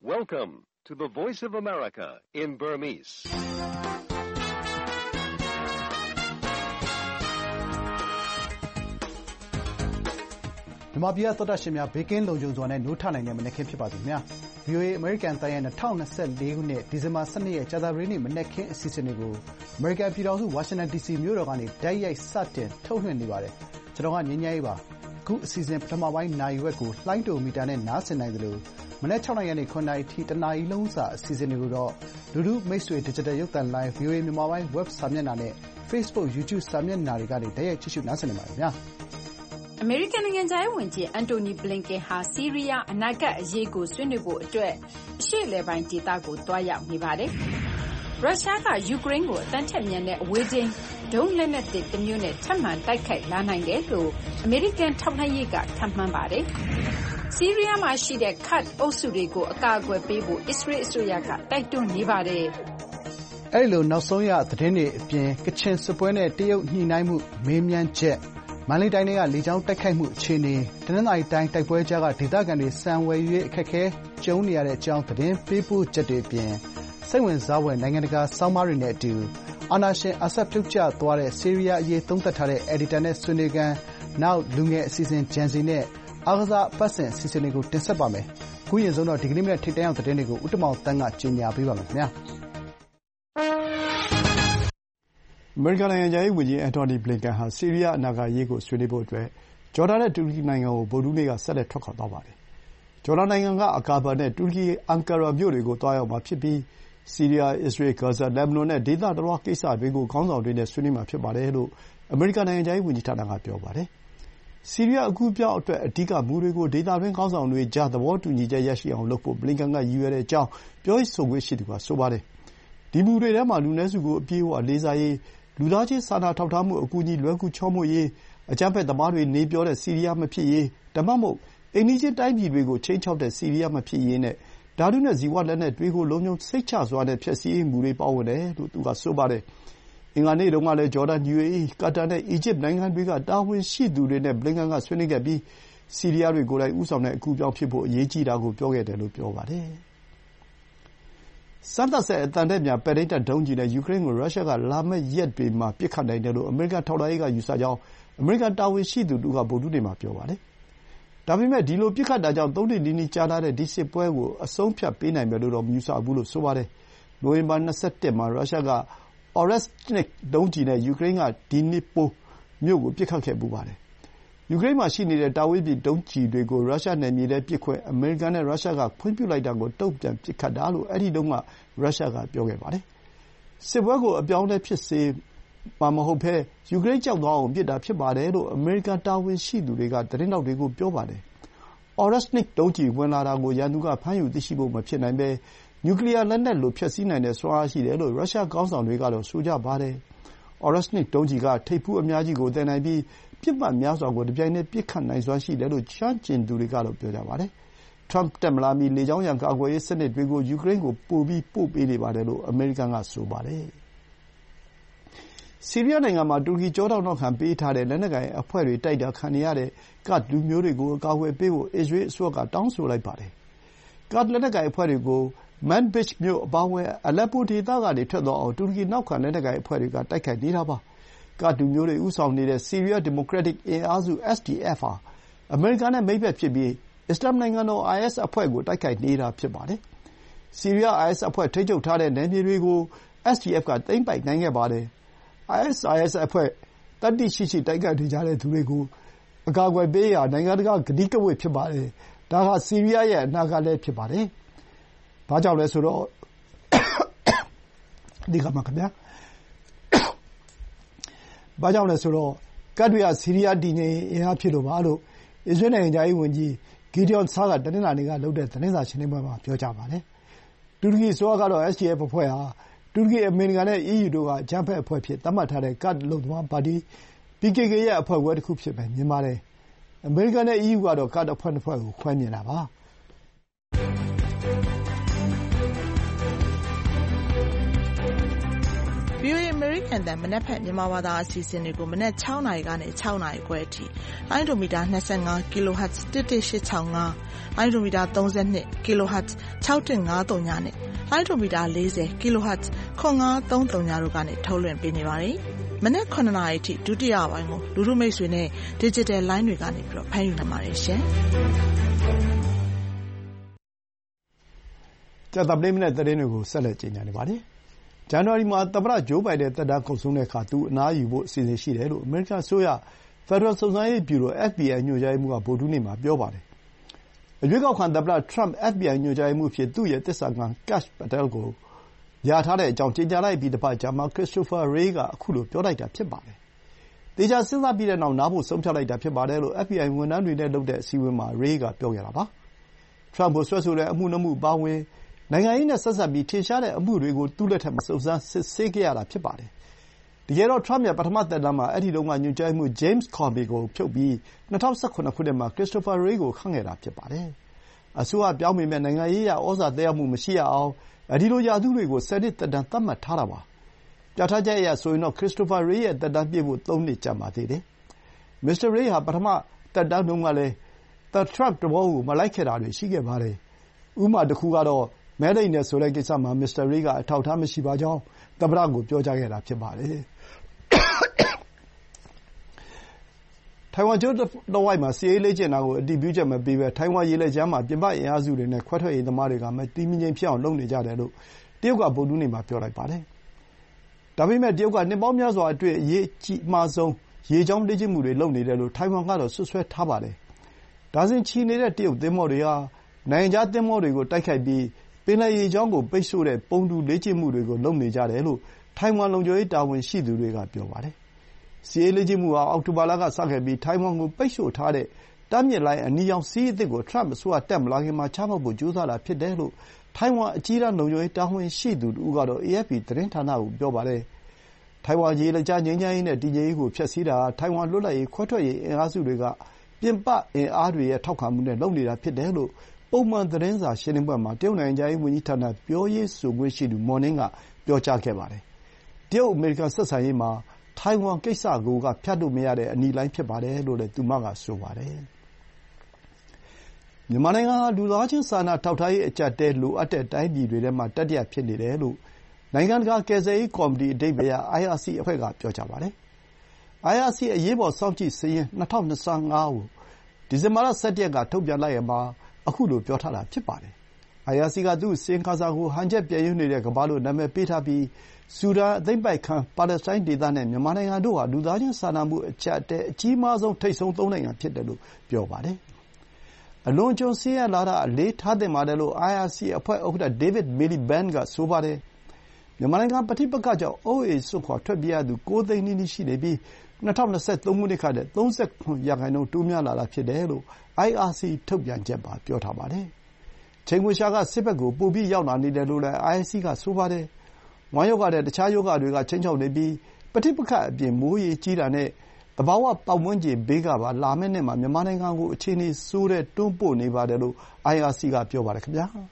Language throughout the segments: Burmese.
Welcome to the Voice of America in Burmese. ။မြန်မာပြည်သောတာရှင်များဘေးကင်းလုံခြုံစွာနဲ့နိုးထနိုင်တဲ့မနက်ခင်းဖြစ်ပါစေခင်ဗျာ။ VOA အမေရိကန်တိုင်းရဲ့2024ခုနှစ်ဒီဇင်ဘာ12ရက်ကြာသပတေးနေ့မနက်ခင်းအစီအစဉ်တွေကိုအမေရိကန်ပြည်ထောင်စုဝါရှင်တန် DC မြို့တော်ကနေတိုက်ရိုက်စတင်ထုတ်လွှင့်နေပါတယ်။ကျွန်တော်ကငြိမ်းချမ်းရေးပါ။အခုအစီအစဉ်ပထမပိုင်းနာရီဝက်ကိုလှိုင်းတိုမီတာနဲ့နားဆင်နိုင်သလိုမနက်6နာရီကနေ9နာရီထိတနာရီလုံးစာအစီအစဉ်တွေကိုတော့လူထုမိတ်ဆွေ Digital ရုပ်သံ Live VOA မြန်မာပိုင်း Web စာမျက်နှာနဲ့ Facebook YouTube စာမျက်နှာတွေကနေတိုက်ရိုက်ကြည့်ရှုနားဆင်နိုင်ပါတယ်ခင်ဗျာ။အမေရိကန်နိုင်ငံခြားရေးဝန်ကြီးအန်တိုနီဘလင်ကန်ဟာဆီးရီးယားအနာဂတ်အရေးကိုဆွေးနွေးဖို့အတွက်အရှေ့အလယ်ပိုင်းဒေသကိုသွားရောက်နေပါတယ်။ရုရှားကယူကရိန်းကိုအတန်းထက်မြန်တဲ့အဝေးထိန်းဒုံးလက်နက်သစ်တစ်မျိုးနဲ့ထပ်မံတိုက်ခိုက်လာနိုင်တယ်လို့အမေရိကန်ထောက်လှမ်းရေးကခန့်မှန်းပါတယ်။ဆီးရီးယားမှာရှိတဲ့ခတ်အုပ်စုတွေကိုအကာအကွယ်ပေးဖို့အစ္စရေးအစိုးရကတိုက်တွန်းနေပါတယ်။အဲဒီလိုနောက်ဆုံးရသတင်းတွေအပြင်ကချင်စစ်ပွဲနဲ့တရုတ်ညှိနှိုင်းမှုမေးမြန်းချက်မန္တလေးတိုင်းထဲကလေကြောင်းတိုက်ခိုက်မှုအခြေအနေတနင်္သာရီတိုင်းတိုက်ပွဲကြားကဒေသခံတွေဆန်ဝယ်ရေးအခက်အခဲကြုံနေရတဲ့အကြောင်းသတင်းပေးပို့ချက်တွေအပြင်စိတ်ဝင်စားဖွယ်နိုင်ငံတကာဆောင်းပါးတွေနဲ့အတူအာဏာရှင်အဆက်ပြုတ်ကျသွားတဲ့ဆီးရီးယားအရေးသုံးသပ်ထားတဲ့ editor နဲ့ဆွေးနွေးခန်းနောက်လူငယ်အစီအစဉ်ဂျန်စီနဲ့အားကစားအပတ်စဉ်အစီအစဉ်တွေကိုတင်ဆက်ပါမယ်။အခုရင်ဆုံးတော့ဒီကနေ့မနေ့ထိပ်တန်းအောင်သတင်းတွေကိုဦးတမောင်တန်းကကြီးညာပေးပါမယ်ခင်ဗျာ။အမေရိကန်နိုင်ငံခြားရေးဝန်ကြီးအန်တိုနီဘလင်ကန်ဟာဆီးရီးယားအနာဂတ်အရေးကိုဆွေးနွေးဖို့အတွက်ဂျော်ဒန်နဲ့တူရကီနိုင်ငံကိုဗုဒ္ဓဟူးနေ့ကဆက်လက်ထွက်ခွာသွားပါတယ်။ဂျော်ဒန်နိုင်ငံကအာကာဘာနဲ့တူရကီအန်ကာရာမြို့တွေကိုသွားရောက်မှာဖြစ်ပြီးဆီးရီးယား၊အစ္စရေး၊ဂါဇာ၊လက်ဘနွန်နဲ့ဒေသတလွှားကိစ္စတွေကိုခေါင်းဆောင်တွေနဲ့ဆွေးနွေးမှာဖြစ်ပါတယ်လို့အမေရိကန်နိုင်ငံခြားရေးဝန်ကြီးဌာနကပြောပါတယ်။ဆီးရီးယားအကူအပြောင်းအတွက်အဓိကမူတွေကိုဒေသတွင်းခေါင်းဆောင်တွေကြားသဘောတူညီချက်ရရှိအောင်လုပ်ဖို့ဘလင်ကန်ကရည်ရွယ်တဲ့အကြောင်းပြောရေးဆိုခွင့်ရှိသူကဆိုပါတယ်။ဒီမူတွေထဲမှာလူနည်းစုကိုအပြည့်အဝလေးစားရေး၊လူသားချင်းစာနာထောက်ထားမှုအကူအညီလွယ်ကူချောမွေ့ရေး၊အကြမ်းဖက်သမားတွေနေပြောတဲ့ဆီးရီးယားမဖြစ်ရေးဒါမှမဟုတ်အိမ်နီးချင်းတိုင်းပြည်တွေကိုခြိမ်းခြောက်တဲ့ဆီးရီးယားမဖြစ်ရေးနဲ့ဓာတုနဲ့ဇီဝလက်နက်တွေကိုလုံခြုံစိတ်ချစွာနဲ့ဖျက်ဆီးရေးမူတွေပါဝင်တယ်လို့သူကဆိုပါတယ်။အင်္ဂါနေ့တုန်းကလည်းဂျော်ဒန်၊ယူအေအီး၊ကာတာနဲ့အီဂျစ်နိုင်ငံတွေကတာဝန်ရှိသူတွေနဲ့ဘလင်ကန်ကဆွေးနွေးခဲ့ပြီးဆီးရီးယားတွေကိုယ်တိုင်ဦးဆောင်တဲ့အကူအပြောင်းဖြစ်ဖို့အရေးကြီးတာကိုပြောခဲ့တယ်လို့ပြောပါတယ်။စမ်းသပ်စက်အသံထက်မြန်ပဲ့ထိန်းတပ်ဒုံးကျည်နဲ့ယူကရိန်းကိုရုရှားကလာမယ့်ရက်တွေမှာပစ်ခတ်နိုင်တယ်လို့အမေရိကန်ထောက်လှမ်းရေးကယူဆကြောင်းအမေရိကန်တာဝန်ရှိသူတဦးကဗုဒ္ဓဟူးနေ့မှာပြောပါတယ်။ဒါပေမဲ့ဒီလိုပစ်ခတ်တာကြောင့်3နှစ်နီးနီးကြာလာတဲ့ဒီစစ်ပွဲကိုအဆုံးဖြတ်ပေးနိုင်မယ်လို့တော့မယူဆဘူးလို့ဆိုပါတယ်။နိုဝင်ဘာ21မှာရုရှားက Oreshnik ဒုံးကျည်နဲ့ယူကရိန်းက Dnipro မြို့ကိုပစ်ခတ်ခဲ့ဖူးပါတယ်။ယူကရိန်းမှာရှိနေတဲ့တာဝေးပစ်ဒုံးကျည်တွေကိုရုရှားနယ်မြေထဲပစ်ခွင့်အမေရိကန်နဲ့ရုရှားကခွင့်ပြုလိုက်တာကိုတုံ့ပြန်ပစ်ခတ်တာလို့အဲဒီတုန်းကရုရှားကပြောခဲ့ပါတယ်။စစ်ပွဲကိုအပြောင်းအလဲဖြစ်စေမှာမဟုတ်ဘဲယူကရိန်းကြောက်သွားအောင်ပစ်တာဖြစ်ပါတယ်လို့အမေရိကန်တာဝန်ရှိသူတွေကသတင်းထောက်တွေကိုပြောပါတယ်။ Oreshnik ဒုံးကျည်ဝင်လာတာကိုရန်သူကဖမ်းယူသိရှိဖို့မဖြစ်နိုင်ဘဲနျူကလီယာလက်နက်လိုဖျက်ဆီးနိုင်တဲ့စွမ်းအားရှိတယ်လို့ရုရှားခေါင်းဆောင်တွေကတော့ဆိုကြပါတယ်။ Oreshnik ဒုံးကျည်ကထိပ်ဖူးအများကြီးကိုသယ်နိုင်ပြီးပစ်မှတ်များစွာကိုတပြိုင်တည်းပစ်ခတ်နိုင်စွမ်းရှိတယ်လို့ကျွမ်းကျင်သူတွေကတော့ပြောကြပါတယ်။ ထရမ့်တက်မလာမီလေကြောင်းရန်ကာကွယ်ရေးစနစ်တွေကိုယူကရိန်းကိုပိုပြီးပို့ပေးနေပါတယ်လို့အမေရိကန်ကဆိုပါတယ်။ဆီးရီးယားနိုင်ငံမှာတူရကီကျောထောက်နောက်ခံပေးထားတဲ့လက်နက်ကိုင်အဖွဲ့တွေတိုက်တာခံနေရတဲ့ကဒ်လူမျိုးတွေကိုအကာအကွယ်ပေးဖို့အစ္စရေးအစိုးရကတောင်းဆိုလိုက်ပါတယ်။ကဒ်လက်နက်ကိုင်အဖွဲ့တွေကိုမန်ဘစ်မြို့အပါအဝင်အလက်ပိုဒေသကနေထွက်သွားအောင်တူရကီနောက်ခံလက်နက်ကိုင်အဖွဲ့တွေကတိုက်ခိုက်နေတာပါ။ကဒ်လူမျိုးတွေဦးဆောင်နေတဲ့ဆီးရီးယားဒီမိုကရက်တစ်အင်အားစု SDF ဟာအမေရိကန်နဲ့မိတ်ဘက်ဖြစ်ပြီးအစ္စလာမ်နိုင်ငံတော် IS အဖွဲ့ကိုတိုက်ခိုက်နေတာဖြစ်ပါတယ်။ဆီးရီးယား IS အဖွဲ့ထိန်းချုပ်ထားတဲ့နယ်မြေတွေကို SDF ကသိမ်းပိုက်နိုင်ခဲ့ပါတယ်။ IS အဖွဲ့သတ္တိရှိရှိတိုက်ခိုက်နေကြတဲ့သူတွေကိုအကာအကွယ်ပေးရာနိုင်ငံတကာကတိကဝတ်ဖြစ်ပါတယ်။ဒါဟာဆီးရီးယားရဲ့အနာဂတ်လည်းဖြစ်ပါတယ်။ဘာကြောင့်လဲဆိုတော့ကဒ်တွေကဆီးရီးယားတည်ငြိမ်ရေးအင်အားဖြစ်လို့ပါလို့အစ္စရေးနိုင်ငံခြားရေးဝန်ကြီးဂီဒီယွန်ဆားကတနင်္လာနေ့ကလုပ်တဲ့သတင်းစာရှင်းလင်းပွဲမှာပြောကြားပါတယ်။တူရကီအစိုးရကတော့ SDF အဖွဲ့ဟာတူရကီ၊အမေရိကန်နဲ့အီးယူတို့ကအကြမ်းဖက်အဖွဲ့အဖြစ်သတ်မှတ်ထားတဲ့ကဒ်အလုပ်သမားပါတီ PKK ရဲ့အဖွဲ့ခွဲတခုအဖြစ်ပဲမြင်ပါတယ်။အမေရိကန်နဲ့အီးယူကတော့ကဒ်အဖွဲ့နှစ်ဖွဲ့ကိုခွဲမြင်တာပါ။ VOA American တန်မနက်ဖြန်မြန်မာဘာသာအစီအစဉ်တွေကိုမနက်6 နာရီကနေ6 နာရီခွဲအထိလိုင်းဒိုမီတာ25 kHz 11865လိုင်းဒိုမီတာ32 kHz 6153ညနဲ့လိုင်းဒိုမီတာ40 kHz 9530တို့ကနေထုတ်လွှင့်ပေးနေပါတယ်။မနက်9 နာရီအထိဒုတိယပိုင်းကိုလူထုမိတ်ဆွေနဲ့ digital line တွေကနေပြီးတော့ဖမ်းယူနိုင်ပါတယ်ရှင်။ကြာသပတေးမနက်သတင်းတွေကိုဆက်လက်ကြေညာနေပါတယ်။ဇန်နဝါရီမှာသမ္မတဂျိုးဘိုင်ဒန်သက်တမ်းကုန်ဆုံးတဲ့အခါသူအနားယူဖို့အစီအစဉ်ရှိတယ်လို့အမေရိကန်အစိုးရဖက်ဒရယ်စုံစမ်းရေးဗျူရို FBI ညွှန်ကြားရေးမှူးကဗုဒ္ဓဟူးနေ့မှာပြောပါတယ်။အရွေးကောက်ခံသမ္မတထရမ့် FBI ညွှန်ကြားရေးမှူးအဖြစ်သူ့ရဲ့သစ္စာခံ Kash Patel ကိုလျာထားတဲ့အကြောင်းကြေညာလိုက်ပြီးတပတ်ကြာမှ Christopher Wray ကအခုလိုပြောလိုက်တာဖြစ်ပါတယ်။သေချာစဉ်းစားပြီးတဲ့နောက်နားဖို့ဆုံးဖြတ်လိုက်တာဖြစ်ပါတယ်လို့ FBI ဝန်ထမ်းတွေနဲ့လုပ်တဲ့အစည်းအဝေးမှာ Wray ကပြောခဲ့တာပါ။ထရမ့်ကိုစွဲဆိုတဲ့အမှု 2 မှုအပါအဝင်နိုင်ငံရေးနဲ့ဆက်စပ်ပြီးထင်ရှားတဲ့အမှုတွေကိုသူ့လက်ထက်မှာစုံစမ်းစစ်ဆေးခဲ့ရတာဖြစ်ပါတယ်။တကယ်တော့ထရမ့်ရဲ့ပထမသက်တမ်းမှာအဲဒီတုန်းကညွှန်ကြားရေးမှူး James Comey ကိုဖြုတ်ပြီး2017 ခုနှစ်မှာ Christopher Wray ကိုခန့်ခဲ့တာဖြစ်ပါတယ်။အစိုးရပြောင်းပေမဲ့နိုင်ငံရေးအရဩဇာသက်ရောက်မှုမရှိရအောင်အဲဒီလိုရာထူးတွေကို10 နှစ်သက်တမ်းသတ်မှတ်ထားတာပါ။ပြဋ္ဌာန်းချက်အရဆိုရင်တော့ Christopher Wray ရဲ့သက်တမ်းပြည့်ဖို့3 နှစ်ကြာပါသေးတယ်။မစ္စတာ Wray ဟာပထမသက်တမ်းတုန်းကလည်းထရမ့်သဘောကိုမလိုက်ခဲ့တာတွေရှိခဲ့ပါတယ်။ဥပမာတစ်ခုကတော့မဲလိမ်တယ်ဆိုတဲ့ကိစ္စမှာမစ္စတာ Wray ကအထောက်အထားမရှိပါကြောင်းသမ္မတကိုပြောကြားခဲ့တာဖြစ်ပါတယ်။ထိုင်ဝမ်ကျွန်းတဝိုက်မှာစစ်ရေးလေ့ကျင့်တာကိုအတည်ပြုချက်မပေးဘဲထိုင်ဝမ်ရေလက်ကြားမှာပြင်ပအင်အားစုတွေနဲ့ခွဲထွက်ရေးသမားတွေကမတည်မငြိမ်ဖြစ်အောင်လုပ်နေကြတယ်လို့တရုတ်ကဗုဒ္ဓဟူးနေ့မှာပြောလိုက်ပါတယ်။ဒါပေမဲ့တရုတ်ကနှစ်ပေါင်းများစွာအတွင်းအရေးအကြီးမားဆုံးရေကြောင်းလေ့ကျင့်မှုတွေလုပ်နေတယ်လို့ထိုင်ဝမ်ကတော့စွပ်စွဲထားပါတယ်။ဒါဇင်ချီနေတဲ့တရုတ်သင်္ဘောတွေဟာနိုင်ငံခြားသင်္ဘောတွေကိုတိုက်ခိုက်ပြီးပင်လယ်ရေကြောင်းကိုပိတ်ဆို့တဲ့ပုံတူလေ့ကျင့်မှုတွေကိုလုပ်နေကြတယ်လို့ထိုင်ဝမ်လုံခြုံရေးတာဝန်ရှိသူတွေကပြောပါတယ်။စစ်ရေးလေ့ကျင့်မှုဟာအောက်တိုဘာလကစခဲ့ပြီးထိုင်ဝမ်ကိုပိတ်ဆို့ထားတဲ့တားမြစ်လိုင်းအနီရောင်စီးအသစ်ကိုထရမ့်အစိုးရတက်မလာခင်မှာချမှတ်ဖို့ကြိုးစားတာဖြစ်တယ်လို့ထိုင်ဝမ်အကြီးတန်းလုံခြုံရေးတာဝန်ရှိသူတဦးကတော့ AFP သတင်းဌာနကိုပြောပါတယ်။ထိုင်ဝမ်ရေလက်ကြားငြိမ်းချမ်းရေးနဲ့တည်ငြိမ်ရေးကိုဖျက်ဆီးတာဟာထိုင်ဝမ်လွတ်လပ်ရေးခွဲထွက်ရေးအင်အားစုတွေကပြင်ပအင်အားတွေရဲ့ထောက်ခံမှုနဲ့လုပ်နေတာဖြစ်တယ်လို့ပုံမှန်သတင်းစာရှင်းလင်းပွဲမှာတရုတ်နိုင်ငံခြားရေးဝန်ကြီးဌာနပြောရေးဆိုခွင့်ရှိသူမော်နင်းကပြောကြားခဲ့ပါတယ်။တရုတ်အမေရိကန်ဆက်ဆံရေးမှာထိုင်ဝမ်ကိစ္စကိုကဖြတ်လို့မရတဲ့အနီလိုင်းဖြစ်ပါတယ်လို့လည်းသူမကဆိုပါတယ်။မြန်မာနိုင်ငံဟာလူသားချင်းစာနာထောက်ထားရေးအကျပ်အတည်းလိုအပ်တဲ့တိုင်းပြည်တွေထဲမှာတတိယဖြစ်နေတယ်လို့နိုင်ငံတကာကယ်ဆယ်ရေးကော်မတီအဓိပ္ပါယ်ရ IRC အဖွဲ့ကပြောကြားပါတယ်။ IRC အရေးပေါ်စောင့်ကြည့်စာရင်း2025ကိုဒီဇင်ဘာလ17 ရက်ကထုတ်ပြန်လိုက်ရမှာအခုလိုပြောထားတာဖြစ်ပါတယ်။ IRC ကသူ့အစီရင်ခံစာကိုဟန်ချက်ပျက်ယွင်းနေတဲ့ကမ္ဘာလို့နာမည်ပေးထားပြီးဆူဒန်အသိမ်းပိုက်ခံပါလက်စတိုင်းဒေသနဲ့မြန်မာနိုင်ငံတို့ဟာလူသားချင်းစာနာမှုအကျပ်အတည်းအကြီးမားဆုံးထိပ်ဆုံး3 နိုင်ငံဖြစ်တယ်လို့ပြောပါတယ်။အလွန်အကျွံဆင်းရဲလာတာအလေးထားသင့်ပါတယ်လို့ IRC အဖွဲ့ဥက္ကဋ္ဌ David Miliband ကဆိုပါတယ်။မြန်မာနိုင်ငံပဋိပက္ခကြောင့်အိုးအိမ်စွန့်ခွာထွက်ပြေးရသူ9 သိန်းနီးနီးရှိနေပြီး2023 ခုနှစ်ကထက်37% တိုးများလာတာဖြစ်တယ်လို့ IRC ထုတ်ပြန်ချက်မှာပြောထားပါတယ်။ချိန်ခွင်လျှာကစစ်ဘက်ကိုပိုပြီးရောက်လာနေတယ်လို့လည်း IRC ကဆိုပါတယ်။ဝမ်းရောဂါနဲ့တခြားရောဂါတွေကခြိမ်းခြောက်နေပြီးပဋိပက္ခအပြင်မိုးရေကြီးတာနဲ့သဘာဝပတ်ဝန်းကျင်ဘေးကပါလာမယ့်နှစ်မှာမြန်မာနိုင်ငံကိုအခြေအနေဆိုးတဲ့တွန်းပို့နေပါတယ်လို့ IRC ကပြောပါတယ်ခင်ဗျာ။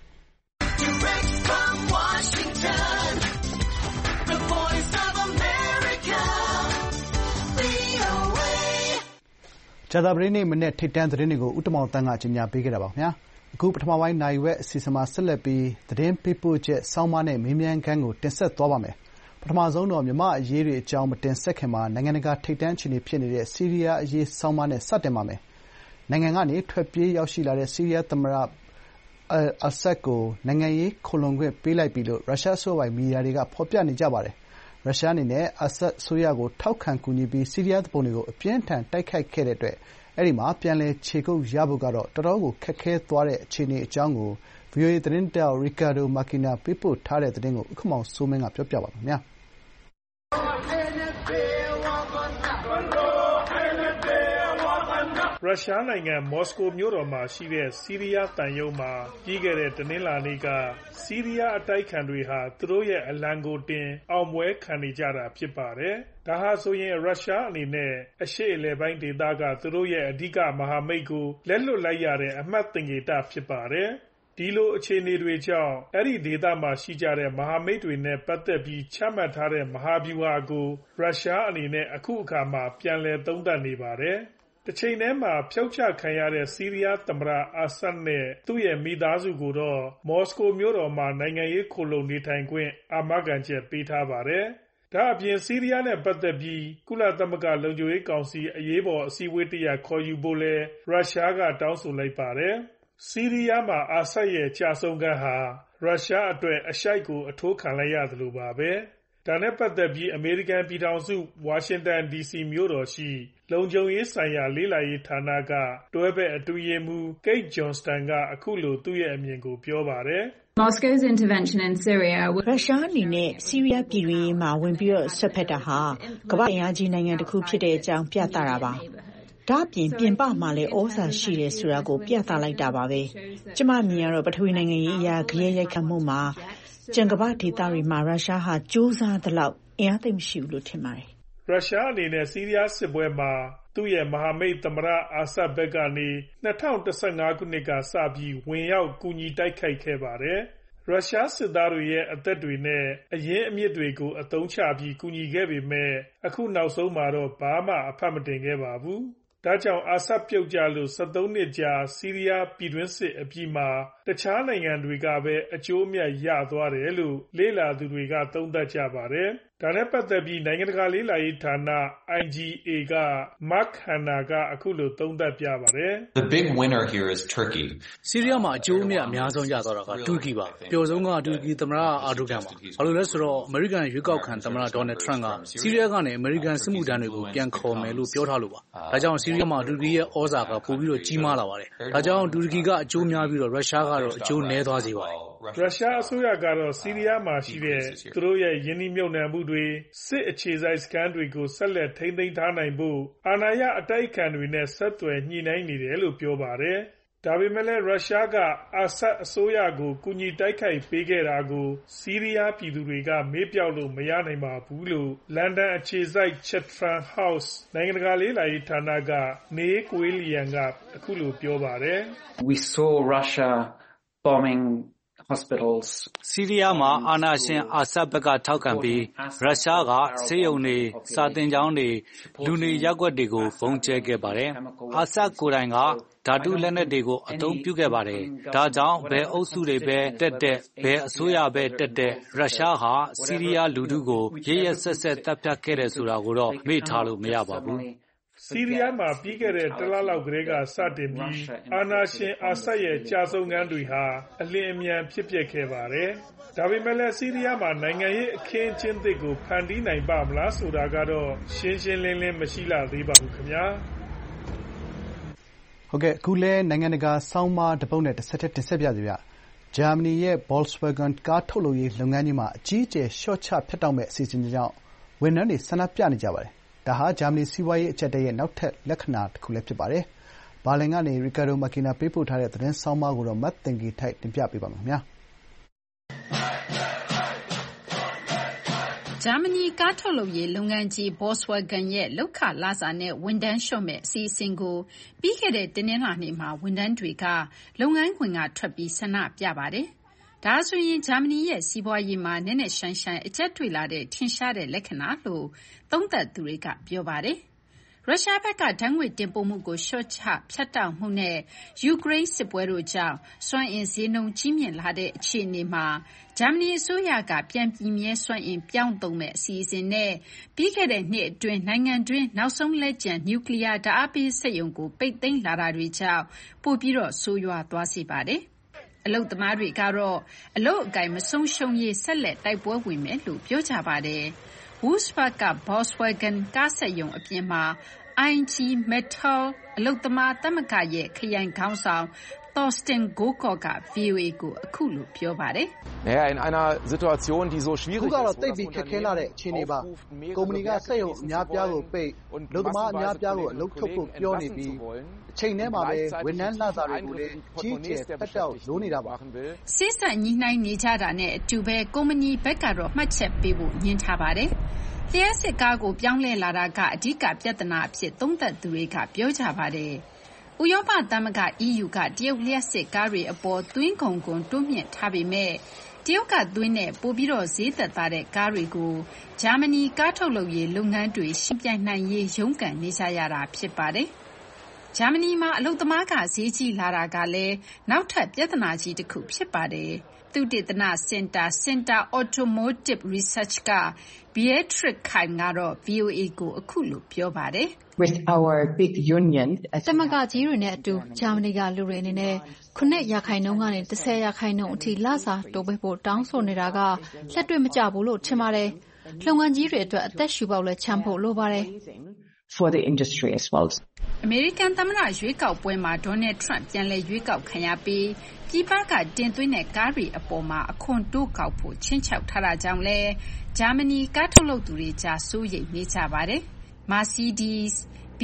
ကြာသပတေးနေ့မနက်ထိပ်တန်းသတင်းတွေကိုဦးတင်မောင်သန်းကကြီးညာပေးခဲ့တာပါခင်ဗျာ။အခုပထမပိုင်းနာရီဝက်အစီအစဉ်မှာဆက်လက်ပြီးသတင်းပေးပို့ချက်ဆောင်းပါးနဲ့မေးမြန်းခန်းကိုတင်ဆက်သွားပါမယ်။ပထမဆုံးတော့မြန်မာ့အရေးတွေအကြောင်းမတင်ဆက်ခင်မှာနိုင်ငံတကာထိပ်တန်းအခြေအနေဖြစ်နေတဲ့ဆီးရီးယားအရေးဆောင်းပါးနဲ့စတင်ပါမယ်။နိုင်ငံကနေထွက်ပြေးရောက်ရှိလာတဲ့ဆီးရီးယားသမ္မတအာဆတ်ကိုနိုင်ငံရေးခိုလှုံခွင့်ပေးလိုက်ပြီလို့ရုရှားအစိုးရပိုင်မီဒီယာတွေကဖော်ပြနေကြပါတယ်။ရုရှားအနေနဲ့အာဆတ်အစိုးရကိုထောက်ခံကူညီပြီးဆီးရီးယားသူပုန်တွေကိုအပြင်းအထန်တိုက်ခိုက်ခဲ့တဲ့အတွက်အဲဒီမှာပြန်လည်ခြေကုပ်ရဖို့ကတော့တော်တော်ကိုခက်ခဲသွားတဲ့အခြေအနေအကြောင်းကို VOA သတင်းထောက် Ricardo Marquina ပေးပို့ထားတဲ့သတင်းကိုဦးခင်မောင်စိုးမင်းကပြောပြပါမယ်။ရုရှားနိုင်ငံမော်စကိုမြို့တော်မှာရှိတဲ့ဆီးရီးယားသံရုံးမှာပြီးခဲ့တဲ့တနင်္လာနေ့ကဆီးရီးယားအတိုက်အခံတွေဟာသူတို့ရဲ့အလံကိုတင်အောင်ပွဲခံနေကြတာဖြစ်ပါတယ်။ဒါဟာဆိုရင်ရုရှားအနေနဲ့အရှေ့အလယ်ပိုင်းဒေသကသူတို့ရဲ့အဓိကမဟာမိတ်ကိုလက်လွှတ်လိုက်ရတဲ့အမှတ်သင်္ကေတဖြစ်ပါတယ်။ဒီလိုအခြေအနေတွေကြောင့်အဲ့ဒီဒေသမှာရှိကြတဲ့မဟာမိတ်တွေနဲ့ပတ်သက်ပြီးချမှတ်ထားတဲ့မဟာဗျူဟာကိုရုရှားအနေနဲ့အခုအခါမှာပြန်လည်သုံးသပ်နေပါတယ်။တစ်ချိန်တည်းမှာဖျောက်ချခံရတဲ့ဆီးရီးယားသမ္မတအာဆတ်နဲ့သူ့ရဲ့မိသားစုကိုတော့မော်စကိုမြို့တော်မှာနိုင်ငံရေးခိုလှုံနေထိုင်ခွင့်အာမခံချက်ပေးထားပါတယ်။ဒါအပြင်ဆီးရီးယားနဲ့ပတ်သက်ပြီးကုလသမဂ္ဂလုံခြုံရေးကောင်စီအရေးပေါ်အစည်းအဝေးတစ်ရပ်ခေါ်ယူဖို့လည်းရုရှားကတောင်းဆိုလိုက်ပါတယ်။ဆီးရီးယားမှာအာဆတ်ရဲ့ကြာဆုံးခန်းဟာရုရှားအတွက်အရှိုက်ကိုအထိုးခံလိုက်ရသလိုပါပဲ။ဒါနဲ့ပတ်သက်ပြီးအမေရိကန်ပြည်ထောင်စုဝါရှင်တန် DC မြို့တော်ရှိလုံခြုံရေးဆိုင်ရာလေ့လာရေးဌာနကတွဲဘက်အတွင်းရေးမှူး Kate Johnston ကအခုလိုသူ့ရဲ့အမြင်ကိုပြောပါတယ်။ Moscow's intervention in Syria ရုရှားအနေနဲ့ဆီးရီးယားပြည်တွင်းရေးမှာဝင်ပြီးဆွတ်ဖက်တာဟာကမ္ဘာ့အင်အားကြီးနိုင်ငံတစ်ခုဖြစ်တဲ့အကြောင်းပြသတာပါ။ဒါ့အပြင်ပြင်ပမှာလည်းဩဇာရှိတယ်ဆိုတာကိုပြသလိုက်တာပါပဲ။ကျမမြင်ရတော့ပထဝီနိုင်ငံရေးအရာဂရဲရိုက်ခတ်မှုမှာကျန်ကမ္ဘာဒေသတွေမှာရုရှားဟာစူးစမ်းသလောက်အင်အားသိပ်မရှိဘူးလို့ထင်ပါတယ်။ရုရှားအနေနဲ့ဆီးရီးယားစစ်ပွဲမှာသူ့ရဲ့မဟာမိတ်သမ္မတအာဆတ်ဘက်ကနေ2015ခုနှစ်ကစပြီးဝင်ရောက်ကူညီတိုက်ခိုက်ခဲ့ပါတယ်။ရုရှားစစ်သားတွေရဲ့အသက်တွေနဲ့အရင်းအမြစ်တွေကိုအသုံးချပြီးကူညီခဲ့ပေမဲ့အခုနောက်ဆုံးမှာတော့ဘာမှအဖတ်မတင်ခဲ့ပါဘူး။ဒါကြောင့်အာဆတ်ပြုတ်ကျလို့73နှစ်ကြာဆီးရီးယားပြည်တွင်းစစ်အပြီးမှာတခြားနိုင်ငံတွေကပဲအကျိုးအမြတ်ရသွားတယ်လို့လေ့လာသူတွေကသုံးသပ်ကြပါတယ်။ဒါနဲ့ပတ်သက်ပြီးနိုင်ငံတကာလေ့လာရေးဌာန IGA က Mark Hanna ကအခုလိုသုံးသပ်ပြပါတယ်။ The big winner here is Turkey. ဆီးရီးယားမှာအကျိုးအမြတ်အများဆုံးရသွားတာကတူရကီပါ။ပျော်ဆုံးကတူရကီသမ္မတအာဒိုဂန်ပါ။ဘာလို့လဲဆိုတော့အမေရိကန်ရွေးကောက်ခံသမ္မတဒေါ်နယ်ထရန့်ကဆီးရီးယားကနေအမေရိကန်စစ်မှုထမ်းတွေကိုပြန်ခေါ်မယ်လို့ပြောထားလို့ပါ။ဒါကြောင့်ဆီးရီးယားမှာတူရကီရဲ့ဩဇာကပိုပြီးကြီးမားလာပါတယ်။ဒါကြောင့်တူရကီကအကျိုးများပြီးတော့ရုရှားကတော့အကျိုးနည်းသွားစေပါတယ်။ရုရှားအစိုးရကတော့ဆီးရီးယားမှာရှိတဲ့သူတို့ရဲ့ယင်းနှိမ့်မြုပ်နှံမှုတွေစစ်အခြေစိုက်စခန်းတွေကိုဆက်လက်ထိန်းသိမ်းထားနိုင်ဖို့အာဏာရအတိုက်အခံတွေနဲ့ဆက်သွယ်ညှိနှိုင်းနေတယ်လို့ပြောပါတယ်။ဒါပေမဲ့လည်းရုရှားကအာဆတ်အစိုးရကိုကူညီတိုက်ခိုက်ပေးခဲ့တာကိုဆီးရီးယားပြည်သူတွေကမေ့ပျောက်လို့မရနိုင်ပါဘူးလို့လန်ဒန်အခြေစိုက် Chatham House နိုင်ငံတကာလေ့လာရေးဌာနက Neil Quillian ကအခုလိုပြောပါတယ်။ We saw Russia bombing hospitals ဆီးရီးယားမှာအာဏာရှင်အာဆတ်ဘက်ကထောက်ခံပြီးရုရှားကဆေးရုံတွေစာသင်ကျောင်းတွေလူနေရပ်ကွက်တွေကိုဘုံကျဲခဲ့ပါတယ်။အာဆတ်ကိုယ်တိုင်ကဓာတုလက်နက်တွေကိုအသုံးပြုခဲ့ပါတယ်။ဒါကြောင့်ဘယ်အုပ်စုတွေပဲတက်တက်ဘယ်အစိုးရပဲတက်တက်ရုရှားဟာဆီးရီးယားလူထုကိုရက်ရက်စက်စက်တပ်ဖြတ်ခဲ့တယ်ဆိုတာကိုတော့မေ့ထားလို့မရပါဘူး။ဆီးရီးယားမှာပြီးခဲ့တဲ့တစ်လလောက်ကတည်းကစတင်ပြီးအာဏာရှင်အာဆတ်ရဲ့ကြာဆုံးခန်းတွေဟာအလျင်အမြန်ဖြစ်ပျက်ခဲ့ပါတယ်။ဒါပေမဲ့လည်းဆီးရီးယားမှာနိုင်ငံရေးအခင်းအကျင်းသစ်ကိုဖန်တီးနိုင်ပါမလားဆိုတာကတော့ရှင်းရှင်းလင်းလင်းမရှိလှသေးပါဘူးခင်ဗျာ။ဟုတ်ကဲ့အခုလည်းနိုင်ငံတကာဆောင်းပါးတစ်ပုဒ်နဲ့တစ်ဆက်တည်းတင်ဆက်ပြစီဗျ။ဂျာမနီရဲ့ Volkswagen ကားထုတ်လုပ်ရေးလုပ်ငန်းကြီးမှာအကြီးအကျယ်လျှော့ချဖြတ်တောက်မဲ့အစီအစဉ်ကြောင့်ဝန်ထမ်းတွေဆန္ဒပြနေကြပါတယ်။ဒါဟာဂျာမနီစီးပွားရေးအကျပ်အတည်းရဲ့နောက်ထပ်လက္ခဏာတစ်ခုလည်းဖြစ်ပါတယ်။ဘာလင်ကနေရီကာဒိုမာကီနာပေးပို့ထားတဲ့သတင်းဆောင်းပါးကိုတော့မတ်သင်္ကီထိုက်တင်ပြပေးပါမယ်ခင်ဗျာ။ဂျာမနီကားထုတ်လုပ်ရေးလုပ်ငန်းကြီး Volkswagen ရဲ့လုပ်ခလစာနဲ့ဝန်ထမ်းလျှော့မယ့်အစီအစဉ်ကိုပြီးခဲ့တဲ့တနင်္လာနေ့မှာဝန်ထမ်းတွေကလုပ်ငန်းခွင်ကထွက်ပြီးဆန္ဒပြပါတယ်။ဒါဆိုရင်ဂျာမနီရဲ့စီးပွားရေးမှာနက်နက်ရှိုင်းရှိုင်းအကျပ်တွေ့လာတဲ့ထင်ရှားတဲ့လက္ခဏာလို့သုံးသပ်သူတွေကပြောပါတယ်။ရုရှားဘက်ကဓာတ်ငွေ့တင်ပို့မှုကိုလျှော့ချဖြတ်တောက်မှုနဲ့ယူကရိန်းစစ်ပွဲတို့ကြောင့်စွမ်းအင်ဈေးနှုန်းကြီးမြင့်လာတဲ့အခြေအနေမှာဂျာမနီအစိုးရကပြန်ပြည့်မြဲစွမ်းအင်ပြောင်းသုံးမဲ့အစီအစဉ်နဲ့ပြီးခဲ့တဲ့နှစ်အတွင်းနိုင်ငံတွင်းနောက်ဆုံးလက်ကျန်နျူကလ িয়ার ဓာတ်အားပေးစက်ရုံကိုပိတ်သိမ်းလာတာတွေကြောင့်ပိုပြီးဆိုးရွားသွားစေပါတယ်။အလုပ်သမားတွေကတော့အလုပ်အကိုင်မဆုံးရှုံးရေးဆက်လက်တိုက်ပွဲဝင်မယ်လို့ပြောကြပါတယ်။ Wolfsburg က Volkswagen ကားစက်ရုံအပြင်မှာIG Metall အလုပ်သမားသမဂ္ဂရဲ့ခရိုင်ခေါင်းဆောင် Thorsten Gokor က VOA ကိုအခုလိုပြောပါတယ်။ “အခုကတော့သိပ်ပြီးခက်ခဲလှတဲ့အခြေအနေပါ။ကုမ္ပဏီကစက်ရုံအများအပြားကိုပိတ်၊အလုပ်သမားအများအပြားကိုအလုပ်ထုတ်ဖို့ပြောနေပြီးတချိန်တည်းမှာပဲဝန်ထမ်းလစာတွေကိုလည်းအကြီးအကျယ်ဖြတ်တောက်လိုနေတာပါ။ ”စေ့စပ်ညှိနှိုင်းနေကြတာနဲ့အတူပဲကုမ္ပဏီဘက်ကတော့မှတ်ချက်ပေးဖို့ငြင်းထားပါတယ်။လျှပ်စစ်ကားကိုပြောင်းလဲလာတာကအဓိကပြဿနာအဖြစ်သုံးသပ်သူတွေကပြောကြပါတယ်။ဥရောပသမဂ္ဂ EU ကတရုတ်လျှပ်စစ်ကားတွေအပေါ်သွင်းကုန်ခွန်တိုးမြှင့်ထားပေမယ့်တရုတ်ကသွင်းတဲ့ပိုပြီးဈေးသက်သာတဲ့ကားတွေကိုဂျာမနီကားထုတ်လုပ်ရေးလုပ်ငန်းတွေယှဉ်ပြိုင်နိုင်ရေးရုန်းကန်နေကြရတာဖြစ်ပါတယ်။ဂျာမနီမှာအလုပ်သမားကဈေးကြီးလာတာကလည်းနောက်ထပ်ပြဿနာကြီးတစ်ခုဖြစ်ပါတယ်။သုတေသနစင်တာ Center Automotive Research က Beatrix Keim ကတော့ VOA ကိုအခုလိုပြောပါတယ်။ With our big union သမဂ္ဂကြီးတွေနဲ့အတူဂျာမနီကလူတွေအနေနဲ့9%ကနေ10%အထိလစာတိုးပေးဖို့တောင်းဆိုနေတာကလက်တွေ့မကျဘူးလို့ထင်ပါတယ်။လုပ်ငန်းကြီးတွေအတွက်အသက်ရှူပေါက်လည်းချမ်းဖို့လိုပါတယ်။ For the industry as well. အမေရိကန်သမ္မတရွေးကောက်ပွဲမှာဒေါ်နယ်ထရန့်ပြန်လည်ရွေးကောက်ခံရပြီးပြည်ပကတင်သွင်းတဲ့ကားတွေအပေါ်မှာအခွန်တိုးကောက်ဖို့ခြိမ်းခြောက်ထားတာကြောင့်လည်းဂျာမနီကားထုတ်လုပ်သူတွေကြားစိုးရိမ်နေကြပါတယ်။ Mercedes,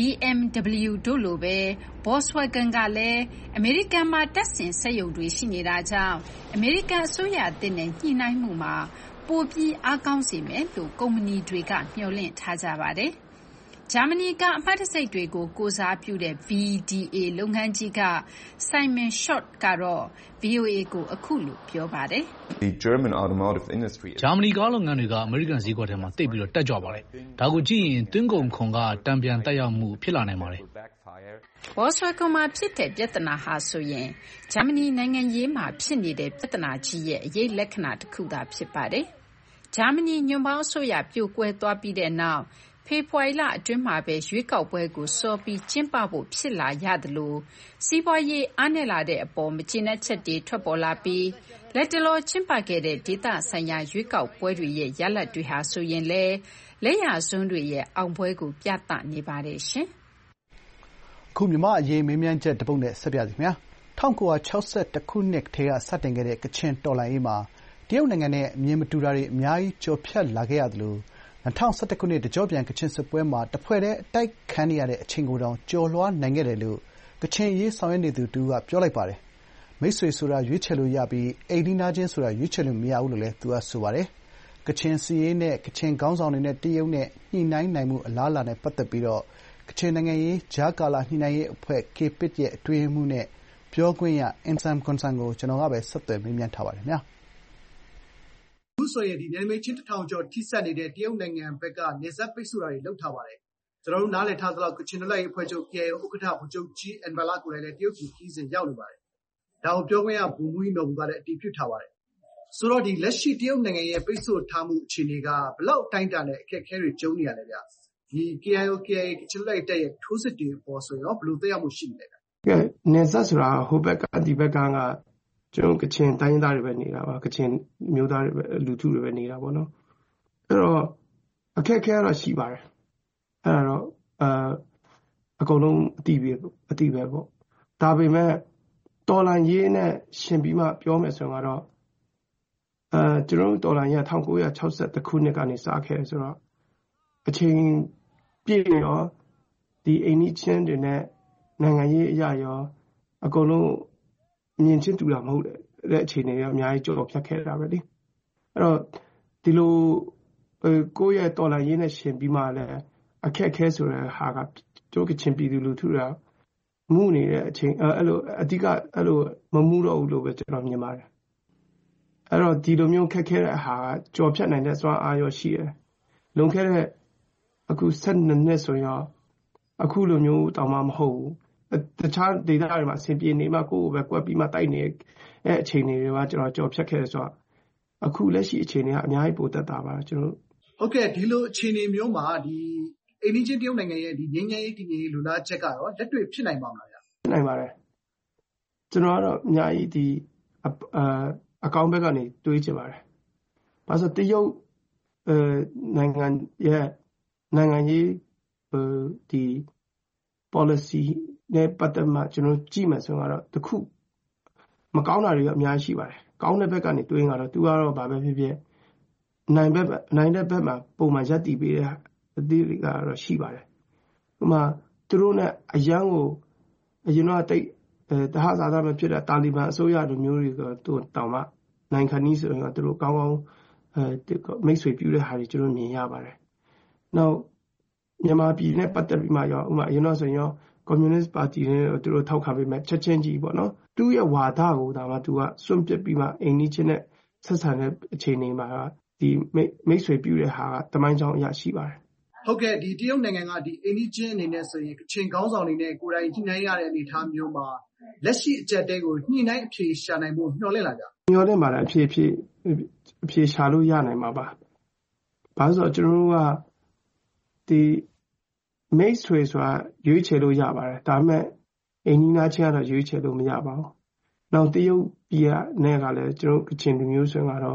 BMW တို့လိုပဲ Volkswagen ကလည်းအမေရိကန်မှာတပ်ဆင်စက်ရုံတွေရှိနေတာကြောင့်အမေရိကန်အစိုးရအသစ်နဲ့ညှိနှိုင်းမှုမှာပိုပြီးအားကောင်းစေမယ်လို့ကုမ္ပဏီတွေကမျှော်လင့်ထားကြပါတယ်။ဂျာမနီကအမှတ်တံဆိပ်တွေကိုကိုယ်စားပြုတဲ့ VDA လုပ်ငန်းကြီးက Simon Schott ကတော့ VOA ကိုအခုလိုပြောပါတယ်။ဂျာမနီကားလုပ်ငန်းတွေကအမေရိကန်ဈေးကွက်ထဲမှာသိပ်ပြီးတက်ကြွပါတယ်။ဒါကိုကြည့်ရင်သွင်းကုန်ခွန်ကတန်ပြန်သက်ရောက်မှုဖြစ်လာနိုင်ပါတယ်။ Volkswagen မှာဖြစ်တဲ့ပြဿနာဟာဆိုရင်ဂျာမနီနိုင်ငံရေးမှာဖြစ်နေတဲ့ပြဿနာကြီးရဲ့အရေးလက္ခဏာတစ်ခုသာဖြစ်ပါတယ်။ဂျာမနီညွန့်ပေါင်းအစိုးရပြိုကွဲသွားပြီးတဲ့နောက်ဖေဖော်ဝါရီလအတွင်းမှာပဲရွေးကောက်ပွဲကိုစောပြီးကျင်းပဖို့ဖြစ်လာရသလိုစီးပွားရေးအားနည်းလာတဲ့အပေါ်မကျေနပ်ချက်တွေထွက်ပေါ်လာပြီးလက်တလောကျင်းပခဲ့တဲ့ဒေသဆိုင်ရာရွေးကောက်ပွဲတွေရဲ့ရလဒ်တွေဟာဆိုရင်လည်းလက်ယာစွန်းတွေရဲ့အောင်ပွဲကိုပြသနေပါတယ်ရှင်။အခုမြန်မာအရေးမေးမြန်းချက်တစ်ပုဒ်နဲ့ဆက်ပြစီခင်ဗျာ။1961ခုနှစ်ထဲကစတင်ခဲ့တဲ့ကချင်တော်လှန်ရေးမှာတရုတ်နိုင်ငံနဲ့အမြင်မတူတာတွေအများကြီးကျော်ဖြတ်လာခဲ့ရသလို2011ခုနှစ်တကျော့ပြန်ကချင်စစ်ပွဲမှာတဖွဲ့တည်းအတိုက်ခံနေရတဲ့အချိန်ကိုတောင်ကျော်လွှားနိုင်ခဲ့တယ်လို့ကချင်အရေးဆောင်ရွက်နေသူတစ်ဦးကပြောလိုက်ပါတယ်။မိတ်ဆွေဆိုတာရွေးချယ်လို့ရပြီးအိမ်နီးနားချင်းဆိုတာရွေးချယ်လို့မရဘူးလို့လည်းသူကဆိုပါတယ်။ကချင်စစ်ရေးနဲ့ကချင်ခေါင်းဆောင်တွေနဲ့တရုတ်နဲ့ညှိနှိုင်းနိုင်မှုအလားအလာနဲ့ပတ်သက်ပြီးကချင်နိုင်ငံရေးကြားကာလညှိနှိုင်းရေးအဖွဲ့ KPIT ရဲ့အတွင်းရေးမှူးနဲ့ပြောခွင့်ရ Insan Concern ကိုကျွန်တော်ကပဲဆက်သွယ်မေးမြန်းထားပါတယ်ခင်ဗျာ။အခုဆိုရင်နယ်နိမိတ်ချင်း1000ကျော်ထိစပ်နေတဲ့တရုတ်နိုင်ငံဘက်ကနယ်စပ်ပိတ်ဆို့တာတွေလုပ်ထားပါတယ်။ကျွန်တော်တို့နားလည်ထားသလောက်ကချင်လွတ်လပ်ရေးအဖွဲ့ချုပ် KIO ဥက္ကဋ္ဌဗိုလ်ချုပ်ကြီးအင်ဘလာကိုလည်းတရုတ်ပြည်ခရီးစဉ်ရောက်နေပါတယ်။ဒါကိုပြောခွင့်ရဗိုလ်မှူးကြီးနော်ဘူကလည်းအတည်ပြုထားပါတယ်။ဆိုတော့လက်ရှိတရုတ်နိုင်ငံရဲ့ပိတ်ဆို့ထားမှုအခြေအနေကဘယ်လောက်အတိုင်းအတာနဲ့အခက်အခဲတွေကြုံနေရလဲဗျ။ဒီ KIO KIA ကချင်လွတ်လပ်ရေးတပ်ရဲ့ထိုးစစ်တွေပေါ်ဆိုရင်ဘယ်လိုသက်ရောက်မှုရှိနေလဲဗျ။နယ်စပ်ဆိုတာဟိုဘက်ကဒီဘက်ကကျွန်တော်ကချင်တိုင်းရင်းသားတွေပဲနေတာပါကချင်မျိုးသားတွေပဲလူထုတွေပဲနေတာပေါ့နော်အဲ့တော့အခက်အခဲတော့ရှိပါတယ်အဲ့တော့အကုန်လုံးအတိပဲပေါ့ဒါပေမဲ့တော်လန်ရေးနဲ့ရှင်ပြီးမှပြောမယ်ဆိုတော့ကျွန်တော်တော်လန်ရေး1960ခုနှစ်ကနေစခဲ့ဆိုတော့အချိန်ပြည့်ရောဒီအိန္ဒိချင်းတွေနဲ့နိုင်ငံရေးအရာရောအကုန်လုံးမြင်ချင်းတူတာမဟုတ်တဲ့အခြေအနေတွေအများကြီးကြော်ဖြတ်ခဲ့တာပဲလေအဲ့တော့ဒီလိုကိုယ့်ရဲ့တော်လှန်ရေးနဲ့ရှင်ပြီးမှလည်းအခက်အခဲဆိုတဲ့ဟာကကျိုးကချင်ပြည်သူလူထုကမှုနေတဲ့အချိန်အဲ့လိုအဓိကအဲ့လိုမမှုတော့ဘူးလို့ပဲကျွန်တော်မြင်ပါတယ်အဲ့တော့ဒီလိုမျိုးခက်ခဲတဲ့ဟာကကြော်ဖြတ်နိုင်တဲ့စွမ်းအားရောရှိတယ်လွန်ခဲ့တဲ့အခု12နှစ်ဆိုရင်အခုလိုမျိုးတောင်မှမဟုတ်ဘူးတခြားဒေသတွေမှာအဆင်ပြေနေမှကိုယ့်ကိုပဲကွက်ပြီးမှတိုက်နေတဲ့အခြေအနေတွေကကျွန်တော်ကြော်ဖြတ်ခဲ့ဆိုတော့အခုလက်ရှိအခြေအနေကအများကြီးပိုတက်တာပါကျွန်တော်ဟုတ်ကဲ့ဒီလိုအခြေအနေမျိုးမှာဒီအိန္ဒိချင်းတရုတ်နိုင်ငံရဲ့ဒီငြိမ်းချမ်းရေးတည်ငြိမ်ရေးလူလားချက်ကတော့လက်တွေ့ဖြစ်နိုင်ပါမလားဗျဖြစ်နိုင်ပါတယ်ကျွန်တော်ကတော့အများကြီးဒီအကောင့်ဘက်ကနေတွေးချင်ပါတယ်ဘာလို့တရုတ်နိုင်ငံရဲ့နိုင်ငံရေးဒီ policy နဲ့ပတ်သက်မှကျွန်တော်ကြည့်မှဆိုတော့တခုမကောင်းတာတွေအများကြီးရှိပါတယ်ကောင်းတဲ့ဘက်ကနေတွေးရင်တော့သူကတော့ဘာပဲဖြစ်ဖြစ်နိုင်တဲ့ဘက်မှာပုံမှန်ရပ်တည်ပေးတဲ့အသည့်တွေကတော့ရှိပါတယ်ဥပမာသူတို့နဲ့အရန်ကိုအရင်တော့တိတ်တဟဇာတာမဖြစ်တဲ့တာလီဘန်အစိုးရလိုမျိုးတွေကသူတောင်မှနိုင်ငံကြီးဆိုရင်သူတို့ကောင်းကောင်းမိတ်ဆွေပြုတဲ့ဟာတွေကျွန်တော်မြင်ရပါတယ်နောက်မြန်မာပြည်နဲ့ပတ်သက်ပြီးမှရောဥပမာအရင်တော့ဆိုရင်ရောကွန်မြူနစ်ပါတီနဲ့သူတို့ထောက်ခံပေးမယ်ချက်ချင်းကြီးပေါ့နော်သူ့ရဲ့ဝါဒကိုဒါမှသူကစွန့်ပစ်ပြီးမှအိမ်နီးချင်းနဲ့ဆက်ဆံတဲ့အခြေအနေမှာဒီမိတ်ဆွေပြုတဲ့ဟာကတမိုင်းကြောင်းအရာရှိပါတယ်ဟုတ်ကဲ့ဒီတရုတ်နိုင်ငံကဒီအိမ်နီးချင်းအနေနဲ့ဆိုရင်ကချင်ခေါင်းဆောင်တွေနဲ့ကိုယ်တိုင်ညှိနှိုင်းရတဲ့အနေအထားမျိုးမှာလက်ရှိအကျပ်တဲကိုညှိနှိုင်းအဖြေရှာနိုင်ဖို့မျှော်လင့်လာကြမျှော်လင့်ပါတယ်အဖြေရှာလို့ရနိုင်မှာပါဘာလို့ဆိုတော့ကျွန်တော်တို့ကဒီမိတ်ဆွေဆိုတာရွေးချယ်လို့ရပါတယ်ဒါပေမဲ့အိမ်နီးနားချင်းကတော့ရွေးချယ်လို့မရပါဘူးနောက်တရုတ်ပြည်နဲ့ကလည်းကျွန်တော်ကချင်လူမျိုးဆိုရင်ကတော့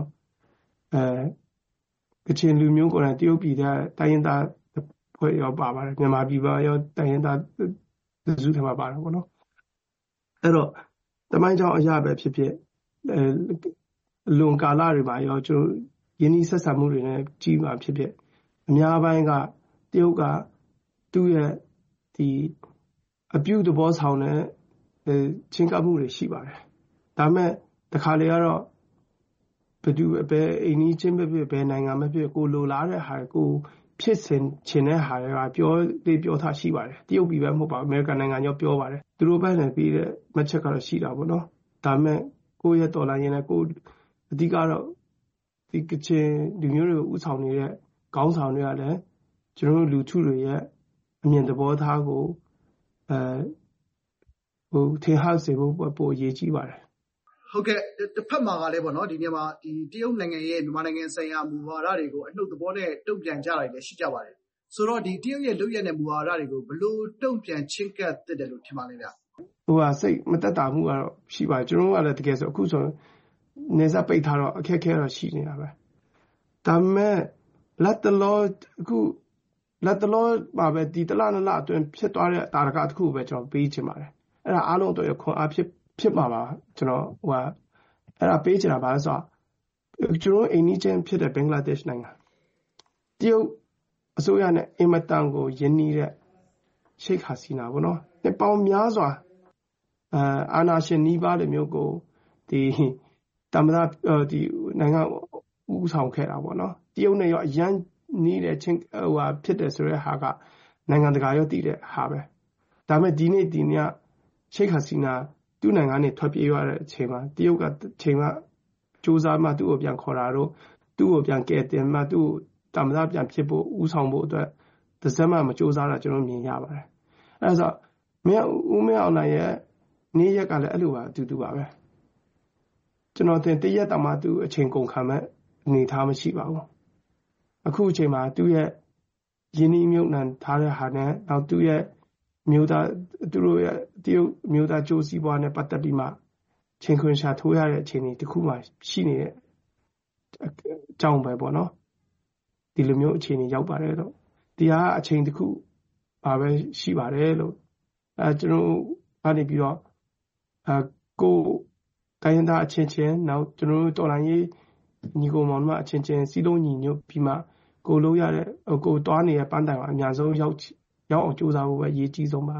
ကချင်လူမျိုးကိုယ်တိုင်တရုတ်ပြည်ကတိုင်းရင်းသားဖွဲ့ရောပါပါတယ်မြန်မာပြည်ပါရောတိုင်းရင်းသားစုထဲမှာပါတယ်ပေါ့နော်အဲ့တော့တမိုင်းကြောင်းအရာပဲဖြစ်ဖြစ်လွန်ကာလတွေမှာရောကျွန်တော်ယင်းဤဆက်ဆံမှုတွေနဲ့ကြီးမှာဖြစ်ဖြစ်အများပိုင်းကတရုတ်ကသူ့ရဲ့ဒီအပြုသဘောဆောင်တဲ့ချင်းကပ်မှုတွေရှိပါတယ်ဒါပေမဲ့တခါလေကတော့ဘယ်အိမ်ကြီးချင်းပဲဖြစ်ဘယ်နိုင်ငံပဲဖြစ်ကိုလိုလားတဲ့ဟာကိုဖြစ်စဉ်ချင်တဲ့ဟာတွေကပြောထားရှိပါတယ်တရုတ်ပြည်ပဲမဟုတ်ပါဘူးအမေရိကန်နိုင်ငံရောပြောပါတယ်သူတို့ဘက်နဲ့ပြီးတဲ့မှတ်ချက်ကတော့ရှိတာပေါ့နော်ဒါပေမဲ့ကိုယ့်ရဲ့တော်လှန်ရေးနဲ့ကိုအဓိကတော့ဒီကချင်လူမျိုးတွေကိုဥဆောင်နေတဲ့ခေါင်းဆောင်တွေကလည်းကျွန်တော်တို့လူထုတွေရဲ့အမြင်သဘောထားကိုထင်ဟစေဖို့ပိုအရေးကြီးပါတယ်ဟုတ်ကဲ့တစ်ဖက်မှာကလည်းပေါ့နော်ဒီနေရာမှာဒီတရုတ်နိုင်ငံရဲ့မြန်မာနိုင်ငံဆိုင်ရာမူဝါဒတွေကိုအနှုတ်သဘောနဲ့တုံ့ပြန်ကြတာလည်းရှိကြပါတယ်ဆိုတော့ဒီတရုတ်ရဲ့လုပ်ရတဲ့မူဝါဒတွေကိုဘယ်လိုတုံ့ပြန်ချင့်ကပ်သင့်တယ်လို့ထင်ပါလဲဗျစိတ်မသက်သာမှုကတော့ရှိပါတယ်ကျွန်တော်တို့ကလည်းတကယ်ဆိုအခုဆိုနေစားပိတ်ထားတော့အခက်အခဲတော့ရှိနေတာပဲဒါပေမဲ့လက်တလောမှာပဲဒီတလနှစ်လအတွင်းဖြစ်သွားတဲ့တာရကတစ်ခုပဲကျွန်တော်ပေးချင်ပါတယ်အဲ့ဒါအားလုံးတော့ခွန်အားဖြစ်မှာပါကျွန်တော်အဲ့ဒါပေးချင်တာပါဆိုတော့ကျွန်တော်အိမ်နီးချင်းဖြစ်တဲ့ဘင်္ဂလားဒေ့ရှ်နိုင်ငံတရုတ်အစိုးရနဲ့အင်မတန်ကိုယဉ်နေတဲ့ရှိတ်ဟာစီနာပေါ့နော်နှစ်ပေါင်းများစွာအာဏာရှင်နီးပါးတဲ့မျိုးကိုဒီတမန်ဒီနိုင်ငံဦးဆောင်ခဲ့တာပေါ့နော်တရုတ်နဲ့ရောအရန်နီးတဲ့ချင်းဖြစ်တယ်ဆိုတဲ့ဟာကနိုင်ငံတကာရောတည်တဲ့ဟာပဲဒါပေမဲ့ဒီနေ့ရှိတ်ဟာစီနာသူ့နိုင်ငံနဲ့ထွက်ပြေးရတဲ့အချိန်မှာတရုတ်ကချိန်မှာစူးစမ်းမှသူ့ကိုပြန်ခေါ်တာတော့သူ့ကိုပြန်ကယ်တင်မှသူ့တမန်ပြန်ဖြစ်ဖို့ဦးဆောင်ဖို့အတွက်တစ်စက်မှမစူးစမ်းတာကျွန်တော်မြင်ရပါတယ်အဲဒါဆိုဦးမင်းအောင်နိုင်ရဲ့နေ့ရက်ကလည်းအဲ့လိုပါအတူတူပါပဲကျွန်တော်တင်တရက်တမှသူအချိန်ကုန်ခံမဲ့အနေထားမရှိပါဘူးအခုအချိန်မှာသူ့ရဲ့ယင်းဤမြုပ်နှံထားတဲ့ဟာနဲ့နောက်သူ့ရဲ့မျိုးသားသူတို့ရဲ့တရုတ်မျိုးသားကြိုးစည်းပွားနဲ့ပတ်သက်ပြီးမှချင်းခွင်ရှာထိုးရတဲ့အခြေအနေတစ်ခုမှရှိနေတဲ့အကြောင်းပဲပေါ့နော်ဒီလိုမျိုးအခြေအနေရောက်ပါတယ်တော့ဒီဟာအချိန်တစ်ခုပါပဲရှိပါတယ်လို့ကျွန်တော်ကနေပြီးတော့ကိုတိုင်းရင်းသားအချင်းချင်းနောက်ကျွန်တော်တို့တော်လှန်ရေးညီကိုမောင်နှမအချင်းချင်းစီးလုံးညီညွတ်ပြီးမှကိုလို့ရတဲ့ကိုတွားနေတဲ့ပန်းတိုင်မှာအများဆုံးရောက်အောင်ကြိုးစားဖို့ပဲအရေးကြီးဆုံးပါ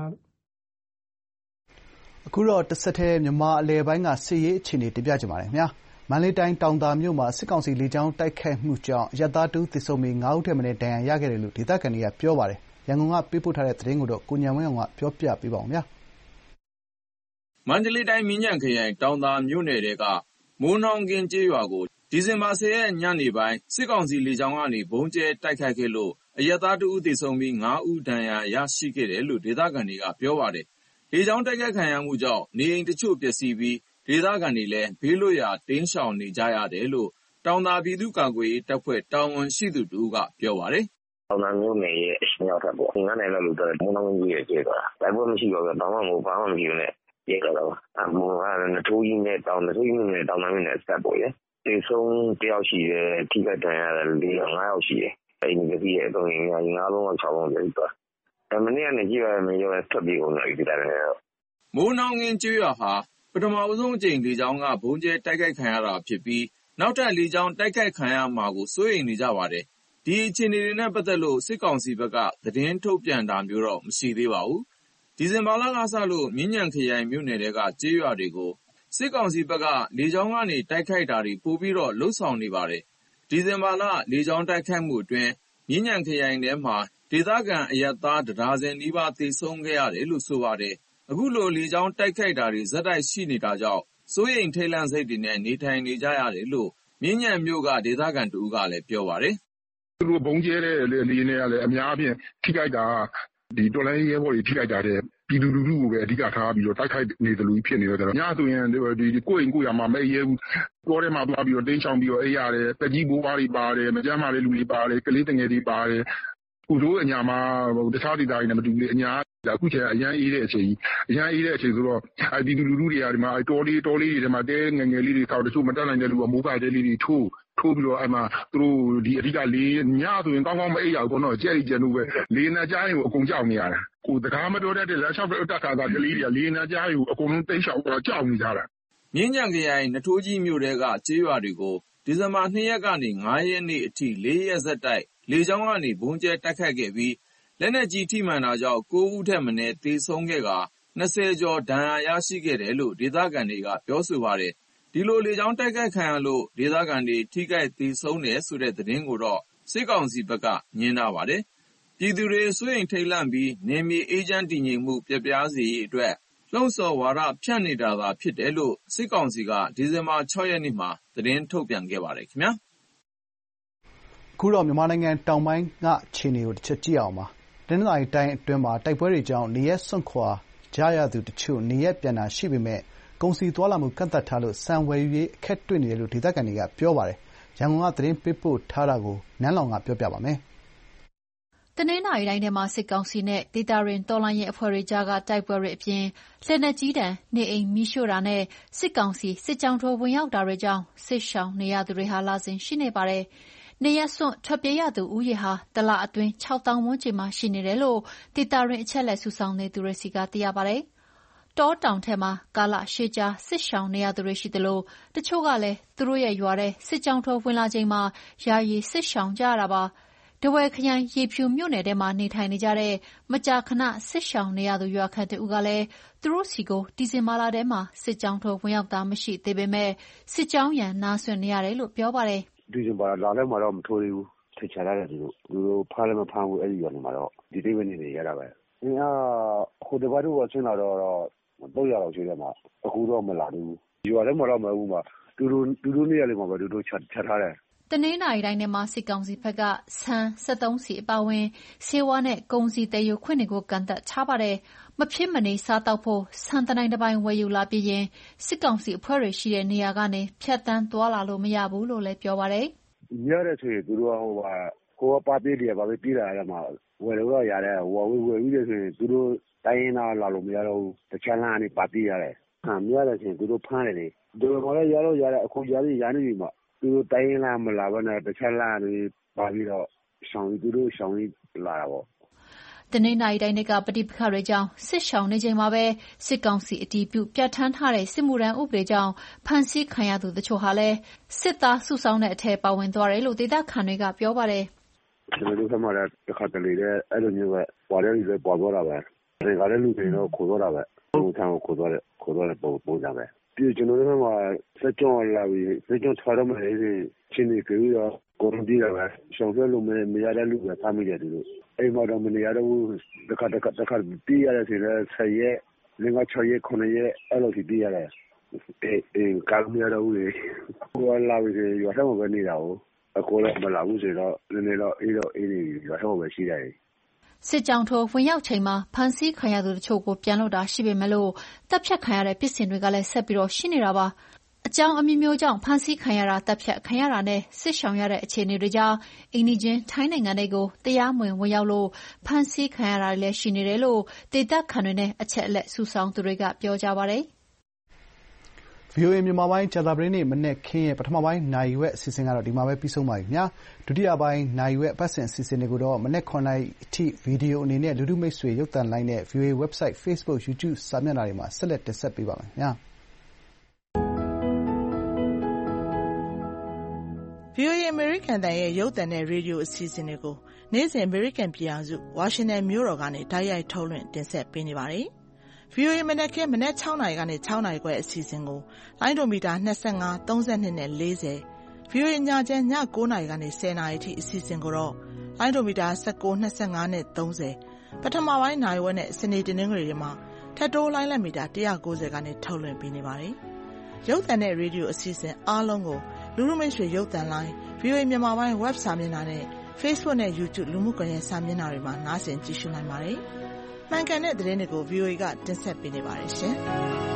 အခုတော့တစ်ဆက်တည်းမြန်မာအလယ်ပိုင်းကစစ်ရေးအခြေအနေတင်ပြချင်ပါတယ်ခင်ဗျာမန္တလေးတိုင်းတောင်သာမြို့မှာစစ်ကောင်စီလေကြောင်းတိုက်ခိုက်မှုကြောင့်အရပ်သား2ဦးသေဆုံးပြီး9ဦးထက်မနည်းဒဏ်ရာရခဲ့တယ်လို့ဒေသခံတွေကပြောပါတယ်ရန်ကုန်ကပေးပို့ထားတဲ့သတင်းကိုတော့ကိုဉာဏ်ဝင်းအောင်ကပြောပြပေးပါဦးဗျာမန္တလေးတိုင်းမြင်းခြံခရိုင်တောင်သာမြို့နယ်ကမိုးနှောင်းကင်းကျေးရွာကိုဒီဇင်ဘာ10ရက်ညနေပိုင်းစစ်ကောင်စီလေကြောင်းကနေဘုံကျဲတိုက်ခိုက်ခဲ့လို့အရပ်သား2ဦးသေဆုံးပြီး9ဦးဒဏ်ရာရရှိခဲ့တယ်လို့ဒေသခံတွေကပြောပါတယ်။လေကြောင်းတိုက်ခိုက်ခံရမှုကြောင့်နေအိမ်တချို့ပျက်စီးပြီးဒေသခံတွေလည်းဘေးလွတ်ရာတိမ်းရှောင်နေကြရတယ်လို့တောင်သာပြည်သူ့ကာကွယ်ရေးတပ်ဖွဲ့တာဝန်ရှိသူတို့ကပြောပါတယ်။တောင်သာမြို့နယ်ရဲ့အရှေ့မြောက်ဘက်ပေါ့။9နိုင်လောက်လို့တော့မိုးနှောင်းကြီးရဲ့ကျေးသွားတာ။တိုက်ပွဲမရှိတော့ဘူး။ဘာမှမမရှိဘူးနဲ့ပြေတော့တော့အမေကနထိုးကြီးနဲ့တောင်သာမြို့နယ်ဆက်ပေါ်ရဲ့။ဒီဆုံးတယောက်ရှိတယ်ထိခိုက်ဒဏ်ရာလည်း5ယောက်ရှိတယ်။အဲ့ဒီပြည်ရဲ့တော့ငါးလုံး6လုံးပြေသွား။မနေ့ကနေ့ကြီးရမယ်ရောထွက်ပြေးကုန်တယ်ဒီတိုင်းတော့မိုးနှောင်းကင်းကျေးရွာဟာပထမဆုံးအကြိမ်လေကြောင်းကဘုံကျဲတိုက်ခိုက်ခံရတာဖြစ်ပြီးနောက်ထပ်လေကြောင်းတိုက်ခိုက်ခံရမှာကိုစိုးရိမ်နေကြပါတယ်။ဒီအခြေအနေတွေနဲ့ပတ်သက်လို့စစ်ကောင်စီဘက်ကသတင်းထုတ်ပြန်တာမျိုးတော့မရှိသေးပါဘူး။ဒီဇင်ဘာလကစလို့မြင်းခြံခရိုင်မြို့နယ်ကကျေးရွာတွေကိုစစ်ကောင်စီဘက်ကလေကြောင်းကနေတိုက်ခိုက်တာတွေပိုပြီးတော့လှုပ်ဆောင်နေပါတယ်။ဒီဇင်ဘာလလေကြောင်းတိုက်ခိုက်မှုအတွင်းမြင်းခြံခရိုင်ထဲမှာဒေဒေသခံအရပ်သား1 ဒါဇင်နီးပါးသေဆုံးခဲ့ရတယ်လို့ဆိုပါတယ်။အခုလိုလေကြောင်းတိုက်ခိုက်တာတွေဆက်တိုက်ရှိနေတာကြောင့်စိုးရိမ်ထိတ်လန့်စိတ်တွေနဲ့နေထိုင်နေကြရတယ်လို့မြင်းခြံမြို့ကဒေသခံတဦးကလည်းပြောပါတယ်။သူတို့ဘုံကျဲတဲ့လေနဲ့ကလည်းအများအပြားထိခိုက်တာဒီတော်လိုင်းရဲဘော်တွေထိခိုက်တာတဲ့ပြည်သူလူထုကိုပဲအဓိကထားပြီးတော့တိုက်ခိုက်နေသလိုဖြစ်နေတော့ညဆိုရင်ဒီကိုယ့်အိမ်ကိုယ့်ရမှာမအေးရဲဘူးတောထဲမှာသွားပြီးတော့တင်းချောင်းပြီးတော့အေးရတယ်တက်ကြီးဘိုးဘွားတွေပါတယ်မကြမ်းမာတဲ့လူတွေပါတယ်ကလေးတငယ်တွေပါတယ်ကိုတို့အညာမှာတခြားဒေသတွေနဲ့မတူဘူးလေအညာအခုချိန်အရန်အေးတဲ့အချိန်ဆိုတော့ပြည်သူလူထုတွေကဒီမှာတောလေးတွေထဲမှာတဲငယ်လေးတွေဆောက်တချို့မတက်နိုင်တဲ့လူကမိုးပါတဲလေးတွေထိုးပြီးတော့အဲ့မှာသူတို့ဒီအဓိကလေးညဆိုရင်ကောင်းမအေးရဘူးပေါ့နော်ကြဲလို့ပဲလေးနာကြားရင်ကိုအကုန်ကြောက်နေရတာကိုတကားမတော်တဲ့လက်လျှောက်တက်ခါကလေးတွေကလေးနာကြားရင်ကိုအကုန်လုံးတိတ်လျှောက်တော့ကြောက်နေကြတာမြင်းခြံခရိုင်နထိုးကြီးမြို့တဲကကျေးရွာတွေကိုဒီဇင်ဘာ2 ရက်ကနေ5 ရက်နေ့အထိ4 ရက်ဆက်တိုက်လေကြောင်းကနေဘုံကျဲတိုက်ခတ်ခဲ့ပြီးလက်နက်ကြီးထိမှန်တာကြောင့်9 ဦးထက်မနည်းသေဆုံးခဲ့က20 ကျော်ဒဏ်ရာရရှိခဲ့တယ်လို့ဒေသခံတွေကပြောဆိုပါတယ်။ဒီလိုလေကြောင်းတိုက်ခိုက်ခံရလို့ဒေသခံတွေထိခိုက်သေဆုံးတယ်ဆိုတဲ့သတင်းကိုတော့စစ်ကောင်စီဘက်ကငြင်းထားပါတယ်။ပြည်သူတွေစိုးရိမ်ထိတ်လန့်ပြီးနေမြေအေးချမ်းတည်ငြိမ်မှုပျက်ပြားစေရေးအတွက်လှုံ့ဆော်ဝါဒဖြန့်နေတာသာဖြစ်တယ်လို့စစ်ကောင်စီကဒီဇင်ဘာ6 ရက်နေ့မှာသတင်းထုတ်ပြန်ခဲ့ပါတယ်ခင်ဗျာ။အခုတော့မြန်မာနိုင်ငံတောင်ပိုင်းကအခြေအနေကိုတစ်ချက်ကြည့်အောင်ပါ။တနင်္သာရီတိုင်းအတွင်းမှာတိုက်ပွဲတွေကြောင့်နေရပ်စွန့်ခွာကြရသူတချို့နေရပ်ပြန်တာရှိပေမဲ့ကုန်စည်သွားလာမှုကန့်သတ်ထားလို့ဆန်ဝယ်ယူရေးအခက်တွေ့နေတယ်လို့ဒေသခံတွေကပြောပါတယ်။ရန်ကုန်ကသတင်းပေးပို့ထားတာကိုနန်းလောင်ကပြောပြပါမယ်။တနင်္သာရီတိုင်းထဲမှာစစ်ကောင်စီနဲ့ဒေသတွင်းတော်လှန်ရေးအဖွဲ့တွေကြားကတိုက်ပွဲတွေအပြင်လက်နက်ကြီးတံနေအိမ်မီးရှို့တာနဲ့စစ်ကောင်စီစစ်ကြောင်းထိုးဝင်ရောက်တာတွေကြောင့်စစ်ရှောင်နေရသူတွေဟာလစဉ်ရှိနေပါတယ်။နေရပ်စွန့်ထွက်ပြေးရသူဦးရေဟာတလအတွင်း6,000 ဝန်းကျင်မှာရှိနေတယ်လို့ဒေသတွင်းအချက်အလက်စုဆောင်းနေသူတွေစီကသိရပါတယ်။တောတောင်ထဲမှာကာလရှည်ကြာစစ်ရှောင်နေရသူတွေရှိသလိုတချို့ကလည်းသူတို့ရဲ့ရွာထဲစစ်ကြောင်းထိုးဝင်လာချိန်မှာယာယီစစ်ရှောင်ကြရတာပါ။ထားဝယ်ခရိုင်ရေဖြူမြို့နယ်ထဲမှာနေထိုင်နေကြတဲ့မကြာခဏစစ်ရှောင်နေရသူရွာခံတဦးကလည်းသူတို့စီကိုဒီဇင်ဘာလထဲမှာစစ်ကြောင်းထိုးဝင်ရောက်တာမရှိသေးပေမဲ့စစ်ကြောင်းရန်နားဆွင့်နေရတယ်လို့ပြောပါတယ်။ဒီဇင်ဘာလထဲမှာတော့မထိုးသေးဘူး။ထိချလာတယ်သူတို့ဖားလည်းမဖမ်းဘူးအဲ့ဒီရွာနေမှာတော့ဒီတိတ်ဝင်နေရတာပဲ။ဟိုတပတ်တော့ဆင်းလာတော့300လောက်ရှိတယ်မှာအခုတော့မလာဘူး။ရွာထဲမှာတော့မဟုတ်ဘူးမှာသူတို့နေရာလေးမှာပဲသူတို့ချက်ထားတယ်တနင်္သာရီတိုင်းထဲမှာစစ်ကောင်စီဘက်ကဆန်73စီအပါအဝင်ဆေးဝါးနဲ့ကုန်စည်တည်ယူခွင့်တွေကိုကန့်သတ်ထားပါတယ်။မဖြစ်မနေစားတောက်ဖို့ဆန်တနိုင်တစ်ပိုင်းဝယ်ယူလာပြီးရင်စစ်ကောင်စီအဖွဲ့တွေရှိတဲ့နေရာကနေဖြတ်တန်းသွားလာလို့မရဘူးလို့လည်းပြောပါတယ်။ရတယ်ဆိုရင်သူတို့ကိုယ်ကပါပေးတယ်ပါပေးပြီးလာရမှာဝယ်လို့ရတယ်ဝယ်ပြီးတယ်ဆိုရင်သူတို့တိုင်းရင်းသားလာလို့မရတော့ဘူးတခြားလမ်းကနေပါပေးရတယ်။မရတယ်ဆိုရင်သူတို့ဖမ်းတယ်လေ။ဒီမှာလည်းရအခုရနေပြီမှာသူတို့တိုင်းရင်းသားမလာဘဲနဲ့တခြားလမ်းတွေပါပြီးတော့သူတို့ရှောင်းလာတာပေါ့တနင်္သာရီတိုင်းကပဋိပက္ခတွေကြောင့်စစ်ရှောင်နေချိန်မှာပဲစစ်ကောင်စီအတည်ပြုပြဋ္ဌာန်းထားတဲ့စစ်မှုထမ်းဥပဒေကြောင့်ဖမ်းဆီးခံရသူတချို့ဟာလည်းစစ်သားစုဆောင်းတဲ့အထက်ပါဝင်သွားတယ်လို့ဒေသခံတွေကပြောပါတယ်ကျွန်တော်တို့ကမှလည်းတစ်ခါတလေအဲ့လိုမျိုးပဲပေါ်တယ်လေပေါ်တော့တာပဲဒီကလည်းလူတွေတော့ခေါ်တော့တာပဲဟိုထောင်ခေါ်တော့ပုံကြပဲပြီးကျွန်တော်တို့ကစက်ကြောလာပြီးစက်ကြောထွားတော့မယ်ချင်းနေပြီးတော့ကိုရုံးပြီးတော့ရှောင်းဆွဲလို့မရတဲ့လူကသားမိတယ်သူတို့အိမ်မှာတော့မနေရတော့ဘူးတစ်ခါပြီးရတဲ့ဆိုတော့10ရက်6ရက်9ရက်အဲ့လိုပြီးရတယ်ကာမရတော့ဘူးလေဟိုလာပြီးရွာထဲမှာပဲနေတာကိုအခုလည်းမလာဘူးဆိုတော့နည်းနည်းတော့အေးရွာထဲမှာပဲရှိတယ်စစ်ကြောင်းထိုးဝင်ရောက်ချိန်မှာဖမ်းဆီးခံရသူတချို့ကိုပြန်လွှတ်တာရှိပေမဲ့လို့တပ်ဖြတ်ခံရတဲ့ပြည်စင်တွေကလည်းဆက်ပြီးရှိနေတာပါအကြောင်းအမျိုးကြောင့်ဖမ်းဆီးခံရတာတပ်ဖြတ်ခံရတာနဲ့စစ်ရှောင်ရတဲ့အခြေအနေတွေကြောင့်အိန္ဒိချင်းထိုင်းနိုင်ငံတွေကိုတရားမဝင်ရောက်လို့ဖမ်းဆီးခံရတာလည်းရှိနေတယ်လို့ဒေသခံတွေနဲ့အချက်အလက်စုဆောင်းသူတွေကပြောကြပါတယ် VOA မြန်မာပိုင်းကြာသပတေးနေ့မနေ့ခင်းရဲ့ပထမပိုင်းနိုင်ရွက်အစီအစဉ်ကတော့ဒီမှာပဲပြီးဆုံးပါပြီခင်ဗျာဒုတိယပိုင်းနိုင်ရွက်ပတ်စဉ်အစီအစဉ်တွေကိုတော့မနေ့9နာရီအထိဗီဒီယိုအနေနဲ့လူထုမိတ်ဆွေရုပ်သံလိုင်းနဲ့ VOA website Facebook YouTube စာမျက်နှာတွေမှာဆက်လက်တင်ဆက်ပေးပါမယ်ခင်ဗျာ VOA American တန်ရဲ့ရုပ်သံနဲ့ရေဒီယိုအစီအစဉ်တွေကိုနေ့စဉ် American ပြည်ထောင်စုဝါရှင်တန်မြို့တော်ကနေတိုက်ရိုက်ထုတ်လွှင့်တင်ဆက်ပေးနေပါတယ်VOA မနက်6နာရီကနေ6နာရီခွဲအစီအစဉ်ကိုလိုင်းဒိုမီတာ25 32နဲ့40 VOA ညချမ်းည9နာရီကနေ10နာရီထိအစီအစဉ်ကိုတော့လိုင်းဒိုမီတာ19 25နဲ့30ပထမပိုင်းနိုင်ဝက်နဲ့စနေတနင်္ဂနွေတွေမှာထက်တိုးလိုင်းလက်မီတာ190ကနေထုတ်လွှင့်ပေးနေပါတယ်။ရုပ်သံနဲ့ရေဒီယိုအစီအစဉ်အားလုံးကိုလူမှုမိတ်ဆွေရုပ်သံလိုင်း VOA မြန်မာပိုင်း web စာမျက်နှာနဲ့ Facebook နဲ့ YouTube လူမှုကွန်ရက်စာမျက်နှာတွေမှာနားဆင်ကြည့်ရှုနိုင်ပါတယ်။မှန်ကန်တဲ့သတင်းတွေကို VOA ကတင်ဆက်ပေးနေပါတယ်ရှင်။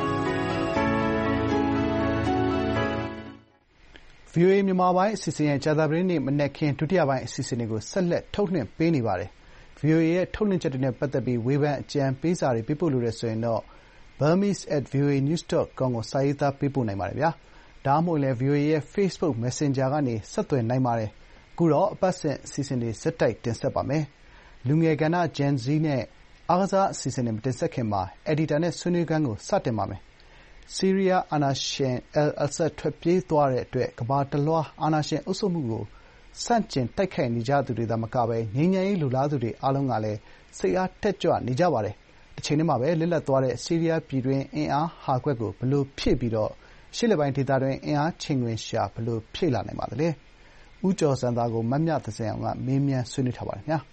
VOA မြန်မာပိုင်းအစီအစဉ်ရဲ့ကြာသပတေးနေ့မနက်ခင်းဒုတိယပိုင်းအစီအစဉ်တွေကိုဆက်လက်ထုတ်လွှင့်ပေးနေပါတယ်။ VOA ရဲ့ထုတ်လွှင့်ချက်တွေနဲ့ပတ်သက်ပြီးဝေဖန်အကြံပေးစာတွေပေးပို့လိုတယ်ဆိုရင်တော့ burmese@voanews.com ကိုစာရေးသားပေးပို့နိုင်ပါတယ်ဗျာ။ဒါမှမဟုတ်လည်း VOA ရဲ့ Facebook Messenger ကနေဆက်သွယ်နိုင်ပါတယ်။အခုတော့အပတ်စဉ်အစီအစဉ်တွေဆက်တိုက်တင်ဆက်ပါမယ်။လူငယ်ကဏ္ဍ Gen Z နဲ့အားကစားအစီအစဉ်တွေမတင်ဆက်ခင်မှာအယ်ဒီတာနဲ့ဆွေးနွေးခန်းကိုစတင်ပါမယ်။ဆီးရီးယားအာဏာရှင်al-Assad ထွက်ပြေးသွားတဲ့အတွက်ကမ္ဘာတလွှားအာဏာရှင်အုပ်ချုပ်မှုကိုဆန့်ကျင်တိုက်ခိုက်နေကြသူတွေသာမကဘဲငြိမ်းချမ်းရေးလိုလားသူတွေအားလုံးကလည်းစိတ်အားတက်ကြွနေကြပါတယ်။တချိန်တည်းမှာပဲလစ်လပ်သွားတဲ့ဆီးရီးယားပြည်တွင်းအင်အားဟာကွက်ကိုဘယ်လိုဖြည့်ပြီးတော့အရှေ့အလယ်ပိုင်းဒေသတွင်းအင်အားချိန်ခွင်လျှာဘယ်လိုဖြည့်လာနိုင်ပါသလဲ။ဦးကျော်ဇံသာကိုမမြသဇင်အောင်ကမေးမြန်းဆွေးနွေးထားပါတယ်ခင်ဗျာ။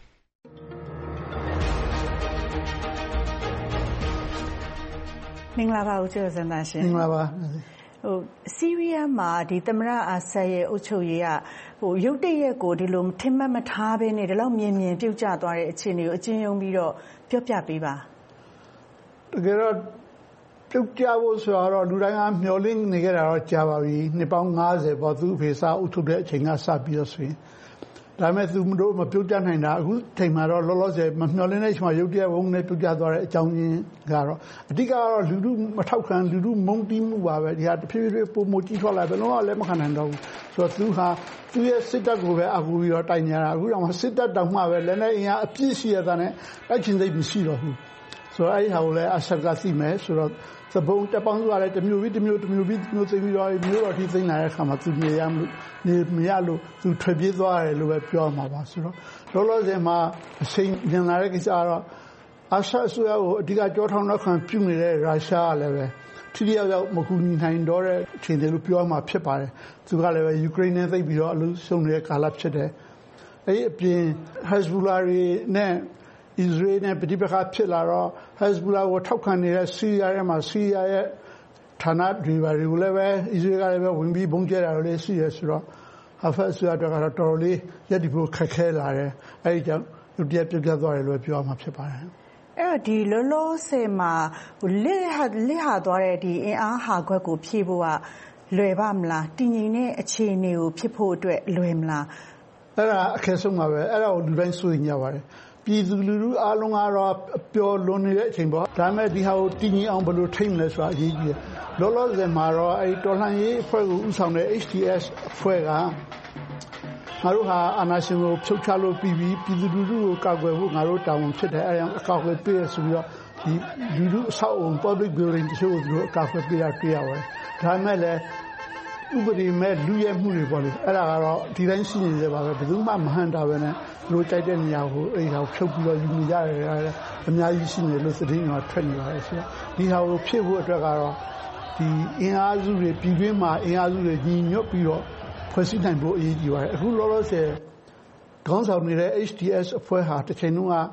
မင်္ဂလာပါဦးကျော်ဇံသာရှင်။မင်္ဂလာပါ။ဆီးရီးယားမှာသမ္မတအာဆတ်ရဲ့အုပ်ချုပ်ရေးကရုတ်တရက်ကိုဒီလိုထင်မှတ်မထားဘဲနဲ့ဒီလောက်မြင်ပြုတ်ကျသွားတဲ့အခြေအနေကိုအကျဉ်းရုံးပြီးတော့ပြောပြပေးပါ။တကယ်တော့ပြုတ်ကျဖို့ဆိုတော့လူတိုင်းကမျှော်လင့်နေခဲ့တာတော့ကြာပါပြီ။နှစ်ပေါင်း50ပေါ့သူ့အဖေစားအုပ်ချုပ်တဲ့အချိန်ကစပြီးတော့ဆိုရင်ဒါပေမဲ့သူတို့မပြုတ်ကျနိုင်တာအခုချိန်မှာတော့လောလောဆယ်မမျှော်လင့်တဲ့အချိန်မှာရုတ်တရက်ဝုန်းနဲ့ပြုတ်ကျသွားတဲ့အကြောင်းရင်းကတော့အဓိကတော့လူထုမထောက်ခံလူထုမုန်းတီးမှုပါပဲဒီဟာတဖြည်းဖြည်းပုံမကြီးထွက်လာဘယ်လုံးဝလည်းမခံနိုင်တော့ဘူးဆိုတော့သူဟာသူ့ရဲ့စစ်တပ်ကိုပဲအကူပြီးတော့တိုင်နေတာအခုတော့စစ်တပ်တောင်မှပဲလည်းနဲ့အင်အားအပြည့်ရှိရတဲ့နဲ့တိုက်ချင်သိမရှိတော့ဘူးဆိုတော့အဲ့ဒီဟာကိုလည်းအဆက်ကသိမယ်ဆိုတော့သဘုံတက်ပေါင်းစုကလည်းတစ်မျိုးပြီးသိပြီးတော့မျိုးတော်ထိသိမ်းလာတဲ့အခါမှာသူနေမရလို့သူထွက်ပြေးသွားတယ်လို့ပဲပြောမှာပါဆိုတော့လောလောဆယ်မှာအချိန်ပြန်လာတဲ့ကိစ္စကတော့အာရှအစိုးရကိုအဓိကကြောထောင်နောက်ခံပြုနေတဲ့ရုရှားကလည်းပဲထိထိရောက်ရောက်မကူညီနိုင်တော့တဲ့အခြေအနေလို့ပြောမှာဖြစ်ပါတယ်သူကလည်းပဲယူကရိန်းနဲ့သိပ်ပြီးတော့အလို့ရှုံနေတဲ့ကာလဖြစ်တယ်အဲ့ဒီအပြင် Hezbollah တွေနဲ့အစ္စရေးနဲ့ပြည်ပခါဖြစ်လာတော့ Hezbollah ကိုထောက်ခံနေတဲ့ဆီးရီးယားမှာဆီးရီးယားရဲ့ဌာနတွေကိုလည်းပဲအစ္စရေးကလည်းပဲဝင်ပြီးဘုံကျဲတာလည်းရှိရဆိုတော့ဟာဖတ်ဆိုရတော့တော်တော်လေးရက်ဒီဖို့ခက်ခဲလာတယ်အဲဒီကြောင့်လူတရက်ပြတ်သွားတယ်လို့ပြောမှာဖြစ်ပါတယ်အဲ့တော့ဒီလောလောဆယ်မှာလစ်ဟာသွားတဲ့ဒီအင်အားဟာခွက်ကိုဖြည့်ဖို့ကလွယ်ပါမလားတည်ငြိမ်တဲ့အခြေအနေကိုဖြစ်ဖို့အတွက်လွယ်မလားအဲ့ဒါအခက်ဆုံးပါပဲအဲ့ဒါကိုလူတိုင်းစိုးရိမ်ကြပါတယ်ပြည်သူလူထုအားလုံးကတော့ပျော်လွန်နေတဲ့အချိန်ပေါ့ဒါပေမဲ့ဒီဟာကိုတည်ငြိမ်အောင်ဘယ်လိုထိန်းမလဲဆိုတာအရေးကြီးတယ်လောလောဆယ်မှာတော့အဲဒီတော်လှန်ရေးအဖွဲ့ကိုဦးဆောင်တဲ့ HTS အဖွဲ့ကငါတို့ဟာအာဏာရှင်ကိုဖြုတ်ချလို့ပြည်သူလူထုကိုကာကွယ်ဖို့ငါတို့တာဝန်ဖြစ်တယ်အဲဒါအကောက်ပဲပေးရဆိုပြီးတော့ဒီလူထုအဆောက်အုံ public building တချို့ကိုသူတို့အကောက်ပဲပေးတာတွေ့ရပါတယ်ဒါပေမဲ့လည်းဥပဒေမဲ့လူရဲမှုတွေပေါ့လေအဲ့ဒါကတော့ဒီတိုင်းရှိနေသေးပါပဲဘယ်သူမှမဟန်တာပဲနဲ့လူကြိုက်တဲ့နေရာကိုအဲ့ဒါကိုဖြုတ်ပြီးတော့ယူနေကြတယ်အများကြီးရှိနေလို့သတင်းတွေထွက်နေပါတယ်ဆိုတော့ဒီဟာကိုဖြစ်ဖို့အတွက်ကတော့ဒီအင်အားစုတွေပြည်တွင်းမှာအင်အားစုတွေညီညွတ်ပြီးတော့ဖွဲ့စည်းနိုင်ဖို့အရေးကြီးပါတယ်အခုလောလောဆယ်ခေါင်းဆောင်နေတဲ့ HTS အဖွဲ့ဟာတစ်ချိန်လုံးက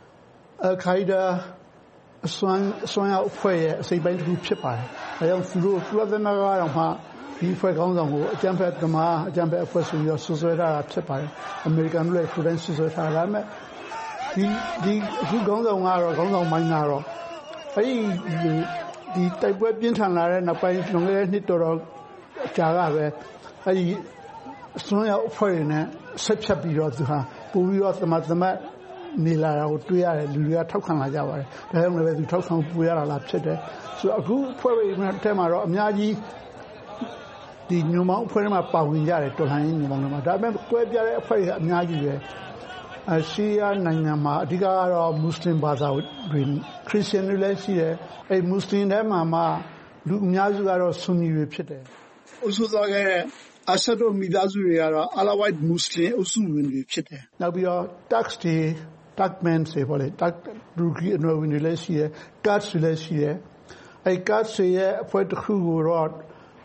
Al-Qaeda အစွမ်းရောက်အဖွဲ့ရဲ့အစိပ်ပိုင်းတစ်ခုဖြစ်ပါတယ်ဒါကြောင့်သူတို့ကုလသမဂ္ဂကတော့မှဒီဖွဲ့ကောင်းဆောင်ကိုအကြံဖက်သမားအကြံဖက်အဖွဲ့ဆိုပြီးတော့ဆွဆွဲထားတာဖြစ်ပါတယ်အမေရိကန်တို့လည်းခုတိုင်းဆွဆွဲထားတာဒါပေမဲ့ဒီအခုကောင်းဆောင်ကတော့ကောင်းဆောင်ပိုင်းကတော့ဒီတိုက်ပွဲပြင်းထန်လာတဲ့နောက်ပိုင်းလွန်ခဲ့တဲ့နှစ်တော်ကြာကပဲအဲဒီအစွမ်းရောက်အဖွဲ့တွေနဲ့ဆက်ဖြတ်ပြီးတော့သူဟာပို့ပြီးတော့သမတ်နေလာတာကိုတွေ့ရတယ်လူတွေကထောက်ခံလာကြပါတယ်ဒါကြောင့်လည်းသူထောက်ခံပူရလာဖြစ်တယ်ဆိုတော့အခုဖွဲ့တွေထဲမှာတော့အများကြီးဒီညွန်မောင်းအဖွဲ့ထဲမှာပါဝင်ကြတယ်တော်လှန်ရေးညွန်မောင်းတွေမှာဒါပေမဲ့ကွဲပြားတဲ့အဖွဲ့တွေအများကြီးပဲဆီးရီးယားနိုင်ငံမှာအဓိကကတော့မွတ်စလင်ဘာသာတွေခရစ်ယာန်တွေလည်းရှိတယ်အဲမွတ်စလင်တွေမှာလူအများစုကတော့ဆွန်နီတွေဖြစ်တယ်အုပ်စုသွားခဲ့တဲ့အဆတ်တို့မိသားစုတွေကတော့အလာဝိုက်မွတ်စလင်အုပ်စုဝင်တွေဖြစ်တယ်နောက်ပြီးတော့ Turkmen တွေပေါ့လေတူရကီအနွယ်ဝင်တွေလည်းရှိတယ် Kurds တွေလည်းရှိတယ်အဲ Kurds ရဲ့အဖွဲ့တစ်ခုကိုတော့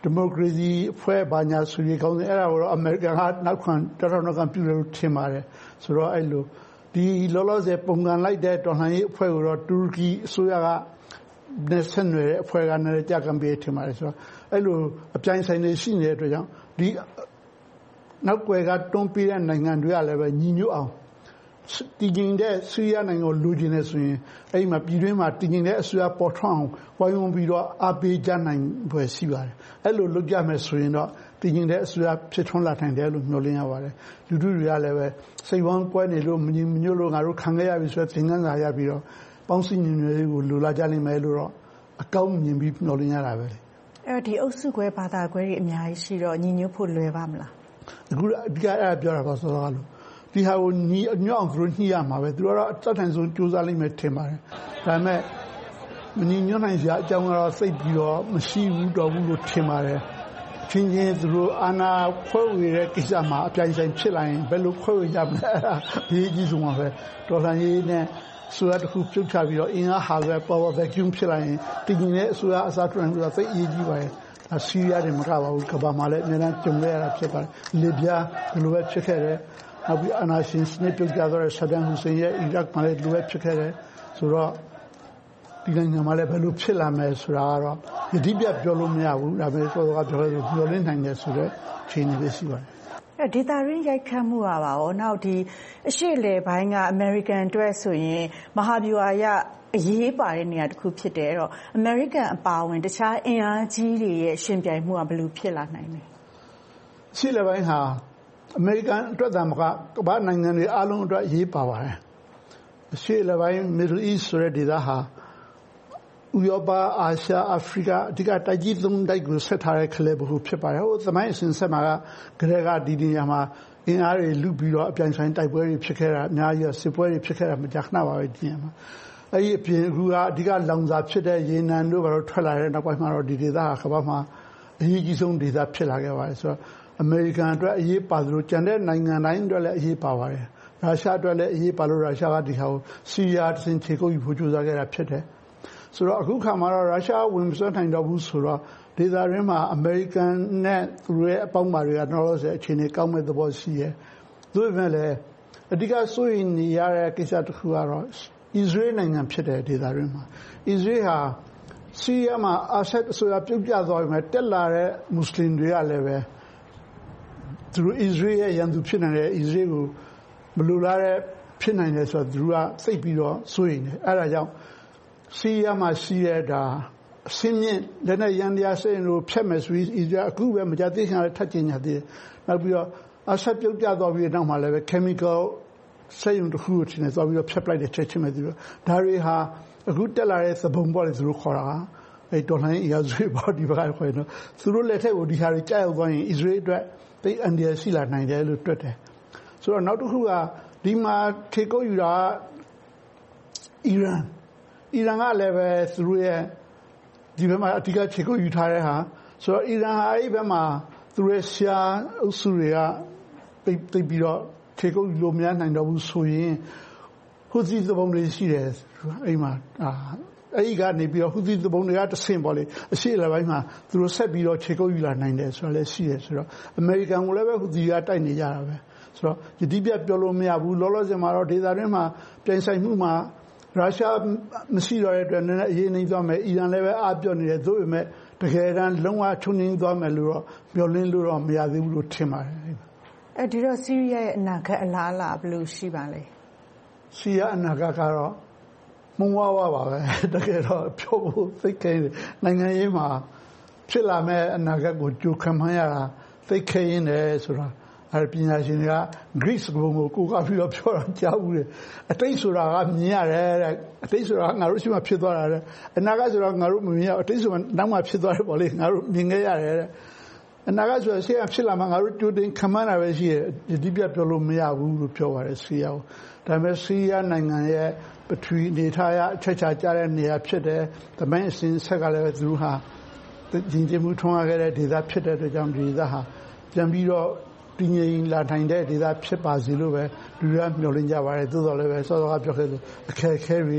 ဒီမိုကရေစီအဖွဲ့ဘာညာဆိုပြီးကောင်းတယ်အဲ့ဒါကိုတော့အမေရိကန်ကနောက်ခံတော်တော်နောက်ခံပြုတယ်လို့ထင်ပါတယ်ဆိုတော့အဲ့လိုဒီလောလောဆယ်ပုံကန်လိုက်တဲ့တော်လှန်ရေးအဖွဲ့ကိုတော့တူရကီအစိုးရကနဲ့ဆက်နွယ်တဲ့အဖွဲ့ကလည်းကြာကံပေးထင်ပါတယ်ဆိုတော့အဲ့လိုအပြိုင်ဆိုင်တွေရှိနေတဲ့အတွက်ကြောင့်ဒီနောက်ွယ်ကတွန်းပေးတဲ့နိုင်ငံတွေကလည်းပဲညီညွတ်အောင်တည်ငြိမ်တဲ့ဆီးရီးယားနိုင်ငံကိုလိုချင်နေဆိုရင်အဲ့မှာပြည်တွင်းမှာတည်ငြိမ်တဲ့အစိုးရပေါ်ထွန်းအောင်ဝိုင်းဝန်းပြီးတော့အားပေးကြနိုင်ဖွယ်ရှိပါတယ်အဲ့လိုလုပ်ကြမယ်ဆိုရင်တော့တည်ငြိမ်တဲ့အစိုးရဖြစ်ထွန်းလာနိုင်တယ်လို့မျှော်လင့်ရပါတယ်လူထုတွေကလည်းပဲစိတ်ဝမ်းကွဲနေလို့မညီညွတ်လို့ငါတို့ခံခဲ့ရပြီဆိုတဲ့သင်ခန်းစာရပြီးတော့ပေါင်းစည်းညီညွတ်ရေးကိုလိုလားကြလိမ့်မယ်လို့တော့အကောင်းမြင်ပြီးမျှော်လင့်ရတာပဲလေအဲ့ဒီအုပ်စုကွဲဘာသာကွဲတွေအများကြီးရှိတော့ညီညွတ်ဖို့လွယ်ပါမလားအခုအဓိကအဲ့ဒါပြောတာပါဆိုတော့ဒီဟာကိုညီညွတ်အောင်သူတို့ညှိရမှာပဲသူတို့ကတော့အသက်ထန်ဆုံးကြိုးစားလိမ့်မယ်ထင်ပါတယ်ဒါပေမဲ့မညီညွတ်နိုင်စရာအကြောင်းကတော့စိတ်ပြီးတော့မရှိဘူးတော့ဘူးလို့ထင်ပါတယ်ချင်းချင်းသူတို့အာဏာခွဲဝေတဲ့ကိစ္စမှာအပြိုင်ဆိုင်ဖြစ်လာရင်ဘယ်လိုခွဲဝေကြမလဲအဲ့ဒါအရေးကြီးဆုံးပါပဲတော်လှန်ရေးနဲ့ဆိုရတဲ့ခုပြုတ်ချပြီးတော့အင်အားဟာပဲ power vacuum ဖြစ်လာရင်တည်ငြိမ်တဲ့အစိုးရအစားထိုးနိုင်လို့သိအရေးကြီးပါတယ်ဆီးရီးယားတွေမကပါဘူးကမ္ဘာမှာလည်းအများအားကြုံရတာဖြစ်ပါတယ်လစ်ဗျာဘယ်လိုပဲဖြစ်ခဲ့တယ်နောက်ပြီးအနာရှင်စနစ်ပြုတ်ကျသွားတဲ့ဆဒမ်ဟူစိန်ရဲ့အီရတ်မှာလည်းလိုပဲဖြစ်ခဲ့တယ်ဆိုတော့ဒီနိုင်ငံမှာလည်းဘယ်လိုဖြစ်လာမယ်ဆိုတာကတော့ယတိပြတ်ပြောလို့မရဘူးဒါပေမဲ့စောစောကပြောလို့ပြောလင်းနိုင်တယ်ဆိုတော့ခြေနေပဲရှိပါတယ်အဲ့ဒေတာရင်းရိုက်ခတ်မှုပါပါနောက်ဒီအရှေ့လေပိုင်းကအမေရိကန်အတွက်ဆိုရင်မဟာဗျူဟာရအရေးပါတဲ့နေရာတစ်ခုဖြစ်တယ်အဲ့တော့အမေရိကန်အပါအဝင်တခြားအင်အားကြီးတွေရဲ့ရှင်ပြိုင်မှုကဘယ်လိုဖြစ်လာနိုင်လဲရှေ့လေပိုင်းဟာအမေရိကန်အတွက်သာမကကမ္ဘာနိုင်ငံတွေအားလုံးအတွက်အရေးပါပါတယ်အရှေ့လေပိုင်း Middle East ဆိုတဲ့ဒေသဟာဥရောပအာရှအာဖရိကအဓိကတိုက်ကြီးသုံးတိုက်ကိုဆက်ထားတဲ့ခလဲဘဟုဖြစ်ပါတယ်ဟိုသမိုင်းအစဉ်ဆက်မှာကဂရကဒီနေရာမှာအင်အားတွေလူပြီးတော့အပြိုင်ဆိုင်တိုက်ပွဲတွေဖြစ်ခဲ့တာအများကြီးစစ်ပွဲတွေဖြစ်ခဲ့တာမကြာခဏပါပဲဒီနေရာမှာအဲ့ဒီအပြင်အခုကအဓိကလောင်စာဖြစ်တဲ့ရေနံတို့ဘာလို့ထွက်လာတဲ့နောက်ပိုင်းမှာတော့ဒီဒေသကကမ္ဘာမှာအရေးကြီးဆုံးဒေသဖြစ်လာခဲ့ပါတယ်ဆိုတော့အမေရိကန်အတွက်အရေးပါသလိုကျန်တဲ့နိုင်ငံတိုင်းအတွက်လည်းအရေးပါပါတယ်ရုရှားအတွက်လည်းအရေးပါလို့ရုရှားကဒီဟာကိုဆီးရီးယားတစ်ဆင့်ခြေကုပ်ယူဖို့ကြိုးစားခဲ့တာဖြစ်တယ်ဆိုတော့အခုခါမှာတော့ရုရှားဝင်မစွမ်းနိုင်တော့ဘူးဆိုတော့ဒေသရင်းမှာအမေရိကန်နဲ့သူတို့ရဲ့အပေါင်းပါတွေကတော့လို့ဆိုအခြေအနေကောင်းမဲ့သဘောရှိရဲသူ့ပဲလေအဓိကစိုးရိမ်နေရတဲ့ကိစ္စတစ်ခုကတော့အစ္စရေးနိုင်ငံဖြစ်တဲ့ဒေသရင်းမှာအစ္စရေးဟာဆီးရီးယားမှာအာဆတ်အစိုးရပြုတ်ကျသွားပြီမဲ့တက်လာတဲ့မွတ်စလင်တွေကလည်းပဲသူတို့အစ္စရေးရဲ့ရန်သူဖြစ်နေတဲ့အစ္စရေးကိုမလိုလားတဲ့ဖြစ်နိုင်တယ်ဆိုတော့သူကစိတ်ပြီးတော့စိုးရိမ်တယ်အဲ့ဒါကြောင့်ဆီးရီးယားမှာရှိရတာအစင်းမြင့်လက်နဲ့ရန်တရားစိတ်လို့ဖြတ်မယ်ဆိုပြီးအစ္စရေးအခုပဲမကြသေးခင်ကထပ်ကျင်ညာသေးတယ်နောက်ပြီးတော့အာဆတ်ပြုတ်ကျသွားပြီးနောက်မှာလည်းပဲ chemical စိတ်ရုံတစ်ခုကိုထင်တယ်သွားပြီးတော့ဖြတ်ပလိုက်တဲ့ချက်ချင်းပဲသူတို့ဒါတွေဟာအခုတက်လာတဲ့သဘုံပေါ်လေသူတို့ခေါ်တာအဲ့တော်လှန်ရေးအရာစုပေါ်ဒီဘက်ကခေါ်ရင်တော့သူတို့လက်ထက်ကိုဒီဟာတွေကြောက်ရောက်သွားရင်အစ္စရေးအတွက်သိအန်ဒီယာရှိလာနိုင်တယ်လို့တွက်တယ်ဆိုတော့နောက်တစ်ခုကဒီမှာခေကုတ်ယူတာအီရန်ကလည်းပဲသူတို့ရဲ့ဒီဘက်မှာအဓိကခေကုတ်ယူထားတဲ့ဟာဆိုတော့အီရန်ဟာအဲ့ဒီဘက်မှာသူတို့ရဲ့ရှားအုပ်စုတွေကတိတ်ပြီးတော့ခေကုတ်ယူလို့မရနိုင်တော့ဘူးဆိုရင်ဟူသီသဘုံတွေရှိတယ်အဲ့မှာအဲ့ဒီကနေပြီးတော့ဟူသီသဘုံတွေကတဆင့်ပေါ့လေအရှိအပိုင်းမှာသူတို့ဆက်ပြီးတော့ခြေကုပ်ယူလာနိုင်တယ်ဆိုတော့လည်းရှိတယ်ဆိုတော့အမေရိကန်ကလည်းပဲဟူသီကတိုက်နေကြတာပဲဆိုတော့ယတိပြတ်ပြောလို့မရဘူးလောလောဆယ်မှာတော့ဒေသတွင်းမှာပြိုင်ဆိုင်မှုမှာရုရှားမရှိတော့တဲ့အတွက်နည်းနည်းအရေးနှိမ့်သွားမယ်အီရန်လည်းပဲအားပြောနေတယ်သို့ပေမဲ့တကယ်တမ်းလုံးဝချုပ်နှင်းသွားမယ်လို့တော့မျှော်လင့်လို့တော့မရသေးဘူးလို့ထင်ပါတယ်ဒီတော့ဆီးရီးယားရဲ့အနာဂတ်အလားအလာဘယ်လိုရှိပါလဲဆီးရီးယားအနာဂတ်ကတော့မုံဝါးပါပဲတကယ်တော့ပြောဖို့သိခဲတယ်နိုင်ငံရေးမှာဖြစ်လာမဲ့အနာဂတ်ကိုကြိုခံမှန်းရတာသိခဲရင်းတယ်ဆိုတာအဲ့ပညာရှင်တွေက Greece ဘုံကိုကိုကပြီးတော့ပြောတာကြားဘူးတယ်အတိတ်ဆိုတာကမြင်ရတယ်တဲ့အတိတ်ဆိုတာငါတို့ရှိမှဖြစ်သွားတာတဲ့အနာဂတ်ဆိုတာငါတို့မမြင်ရအတိတ်ဆိုတာနောက်မှဖြစ်သွားတယ်ပေါ့လေငါတို့မြင်ခဲ့ရတယ်တဲ့အနာဂတ်ဆိုတာရှေ့ကဖြစ်လာမှငါတို့ကြိုတင်ခံမှန်းတာပဲရှိတယ်ဒီပြပြောလို့မရဘူးလို့ပြောပါတယ်ဆီးရီးယားကိုဒါပေမဲ့ဆီးရီးယားနိုင်ငံရဲ့ပထဝီနေထားရအချက်ချာကြတဲ့နေရာဖြစ်တယ်။သမိုင်းအစဉ်ဆက်ကလည်းသူတို့ဟာကြီးကြီးမှုထွန်းကားခဲ့တဲ့ဒေသဖြစ်တဲ့အတွက်ကြောင့်ဒီဒေသဟာပြန်ပြီးတော့တည်ငြိမ်လာနိုင်တဲ့ဒေသဖြစ်ပါစေလို့ပဲလူတွေကမျှော်လင့်ကြပါတယ်။သို့တော်လည်းပဲစောစောကပြောခဲ့သလိုအခက်အခဲတွေ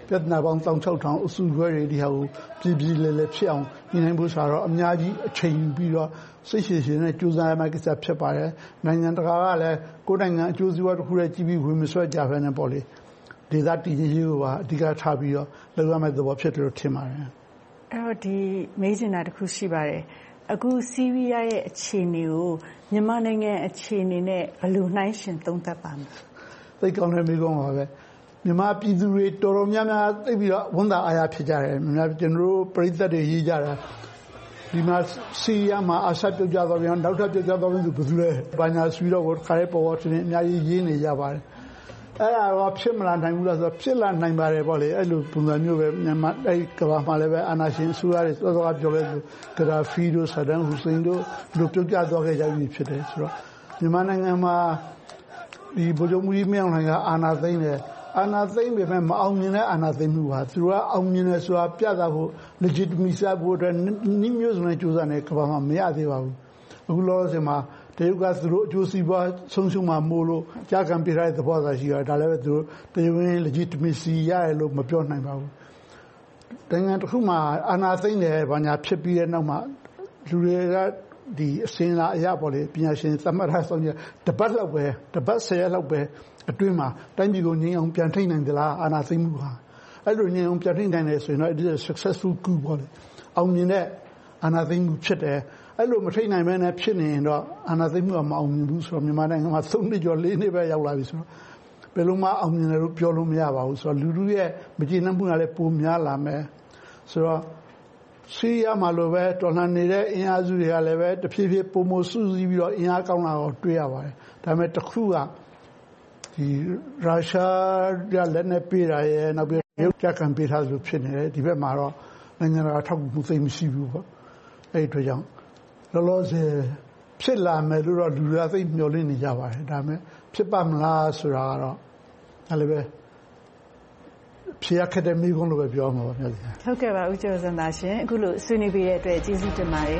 ပြဿနာပေါင်း16,000အစုခွဲတွေဒီဟာကိုပြည်ပြည်လဲလဲဖြစ်အောင်ညှိနှိုင်းဖို့ဆိုတော့အများကြီးအချိန်ယူပြီးတော့စိတ်ရှည်ရှည်နဲ့ကြိုးစားရမယ့်ကိစ္စဖြစ်ပါတယ်နိုင်ငံတကာကလည်းကိုယ်နိုင်ငံအကျိုးစီးပွားတစ်ခုတည်းကြည့်ပြီးဝင်မဆွဲကြဘဲနဲ့ပေါ့လေဒေသတည်ငြိမ်ရေးကိုပါအဓိကထားပြီးတော့လုပ်ရမယ့်သဘောဖြစ်တယ်လို့ထင်ပါတယ်အဲ့တော့ဒီမေးချင်တာတစ်ခုရှိပါတယ်အခုဆီးရီးယားရဲ့အခြေအနေကိုမြန်မာနိုင်ငံအခြေအနေနဲ့ဘယ်လိုနှိုင်းယှဉ်သုံးသပ်ပါမလဲသိကောင်းတဲ့မိကုန်းပါပဲမြန်မာပြည်သူတွေတော်တော်များများသိပြီးတော့ဝန်တာအားရဖြစ်ကြတယ်မြန်မာကျွန်တော်တို့ပြည်သက်တွေရေးကြတာဒီမှာဆီးရီးယားမှာအဆက်ပြုတ်ကြတော့ပြန်နောက်ထပ်ပြုတ်ကြတော့ပြန်သူဘယ်သူလဲဘာညာဆွေးတော့ခါရဲပေါ်ပေါ်တင်အများကြီးရေးနေကြပါတယ်အဲ့ဒါတော့ဖြစ်မလာနိုင်ဘူးလားဆိုတော့ဖြစ်လာနိုင်ပါတယ်ပေါ့လေအဲ့လိုပုံစံမျိုးပဲမြန်မာအဲ့ကဘာမှလည်းပဲအာနာရှင်အစိုးရတွေစောစောကပြောလဲဆိုဂရာဖီတို့ဆဒန်ဟူစိန်တို့လူပြုတ်ကြတော့ခဲ့ကြပြီဖြစ်တယ်ဆိုတော့မြန်မာနိုင်ငံမှာဒီဗိုလ်ချုပ်မှုကြီးမြောက်နိုင်ကအာနာသိမ့်တယ်အာနာသိမ့်ပေမဲ့မအောင်မြင်တဲ့အာနာသိမ့်မှုပါသူကအောင်မြင်တယ်ဆိုတာပြသဖို့ legitimacy ဖို့အတွက်နိမျိုးစုံနဲ့ကြိုးစားနေကဘာမှမရသေးပါဘူးအခုလောလောဆယ်မှာတရုတ်ကသူတို့အကျိုးစီးပွားဆုံးရှုံးမှမို့လို့ကြားခံပြထားတဲ့သဘောသာရှိတယ်ဒါလည်းပဲသူတို့တရားဝင် legitimacy ရတယ်လို့မပြောနိုင်ပါဘူးနိုင်ငံတစ်ခုမှာအာဏာသိမ်းတယ်ဘာညာဖြစ်ပြီးတဲ့နောက်မှာလူတွေကဒီအစင်းလာအရာပေါ့လေပညာရှင်သတ်မှတ်ထားဆုံးရတပတ်လောက်ပဲတပတ်10ရက်လောက်ပဲအတွင်းမှာတိုင်းပြည်ကိုငြိမ်းအောင်ပြန်ထိန်းနိုင်သလားအာဏာသိမ်းမှုဟာအဲ့လိုငြိမ်းအောင်ပြန်ထိန်းနိုင်တယ်ဆိုရင်တော့ it is a successful coup ပေါ့လေအောင်မြင်တဲ့အာဏာသိမ်းမှုဖြစ်တယ်အဲ့လိုမထိနိုင်မဲနဲ့ဖြစ်နေရင်တော့အာဏာသိမ်းမှုကမအောင်မြင်ဘူးဆိုတော့မြန်မာနိုင်ငံမှာ3နှစ်ကျော်4နှစ်ပဲရောက်လာပြီဆိုတော့ဘယ်လိုမှအောင်မြင်တယ်လို့ပြောလို့မရပါဘူးဆိုတော့လူလူရဲ့မကျေနပ်မှုကလည်းပိုများလာမယ်ဆိုတော့ဆီးရီးယားမှာလိုပဲတော်လှန်နေတဲ့အင်အားစုတွေကလည်းပဲတဖြည်းဖြည်းပုံမစုစည်းပြီးတော့အင်အားကောင်းလာတော့တွေ့ရပါတယ်ဒါပေမဲ့တစ်ခုကဒီရုရှားကလည်းနဲ့ပြေးတာရဲ့နောက်ပြီးရုတ်ကြကံပေးထားလို့ဖြစ်နေတယ်ဒီဘက်မှာတော့နိုင်ငံတကာထောက်ကူမှုသိမရှိဘူးပေါ့အဲ့ဒီအတွက်ကြောင့်လောလောဆယ်ဖြစ်လာမယ်လို့တော့လူတွေကသိမျှော်လင့်နေကြပါတယ်ဒါပေမဲ့ဖြစ်ပါမလားဆိုတာကတော့အဲ့လိုပဲဖြေရခက်တဲ့မိကုန်းလိုပဲပြောမှာပါမျိုးဟုတ်ကဲ့ပါဦးကျော်စံသာရှင်အခုလိုဆွေးနွေးပေးတဲ့အတွက်ကျေးဇူးတင်ပါတယ်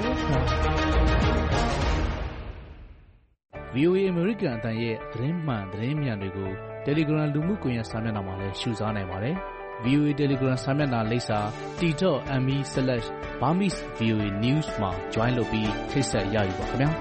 VOA အမေရိကန်အသံရဲ့သတင်းမှန်သတင်းမြန်တွေကို Telegram လူမှုကွန်ရက်စာမျက်နှာမှာလည်းရှုစားနိုင်ပါတယ် VOA Telegram စာမျက်နှာလိပ်စာ t.me/Burmese VOA News မှာ join လုပ်ပြီးထိတ်ဆက်ရယူပါခင်ဗျာ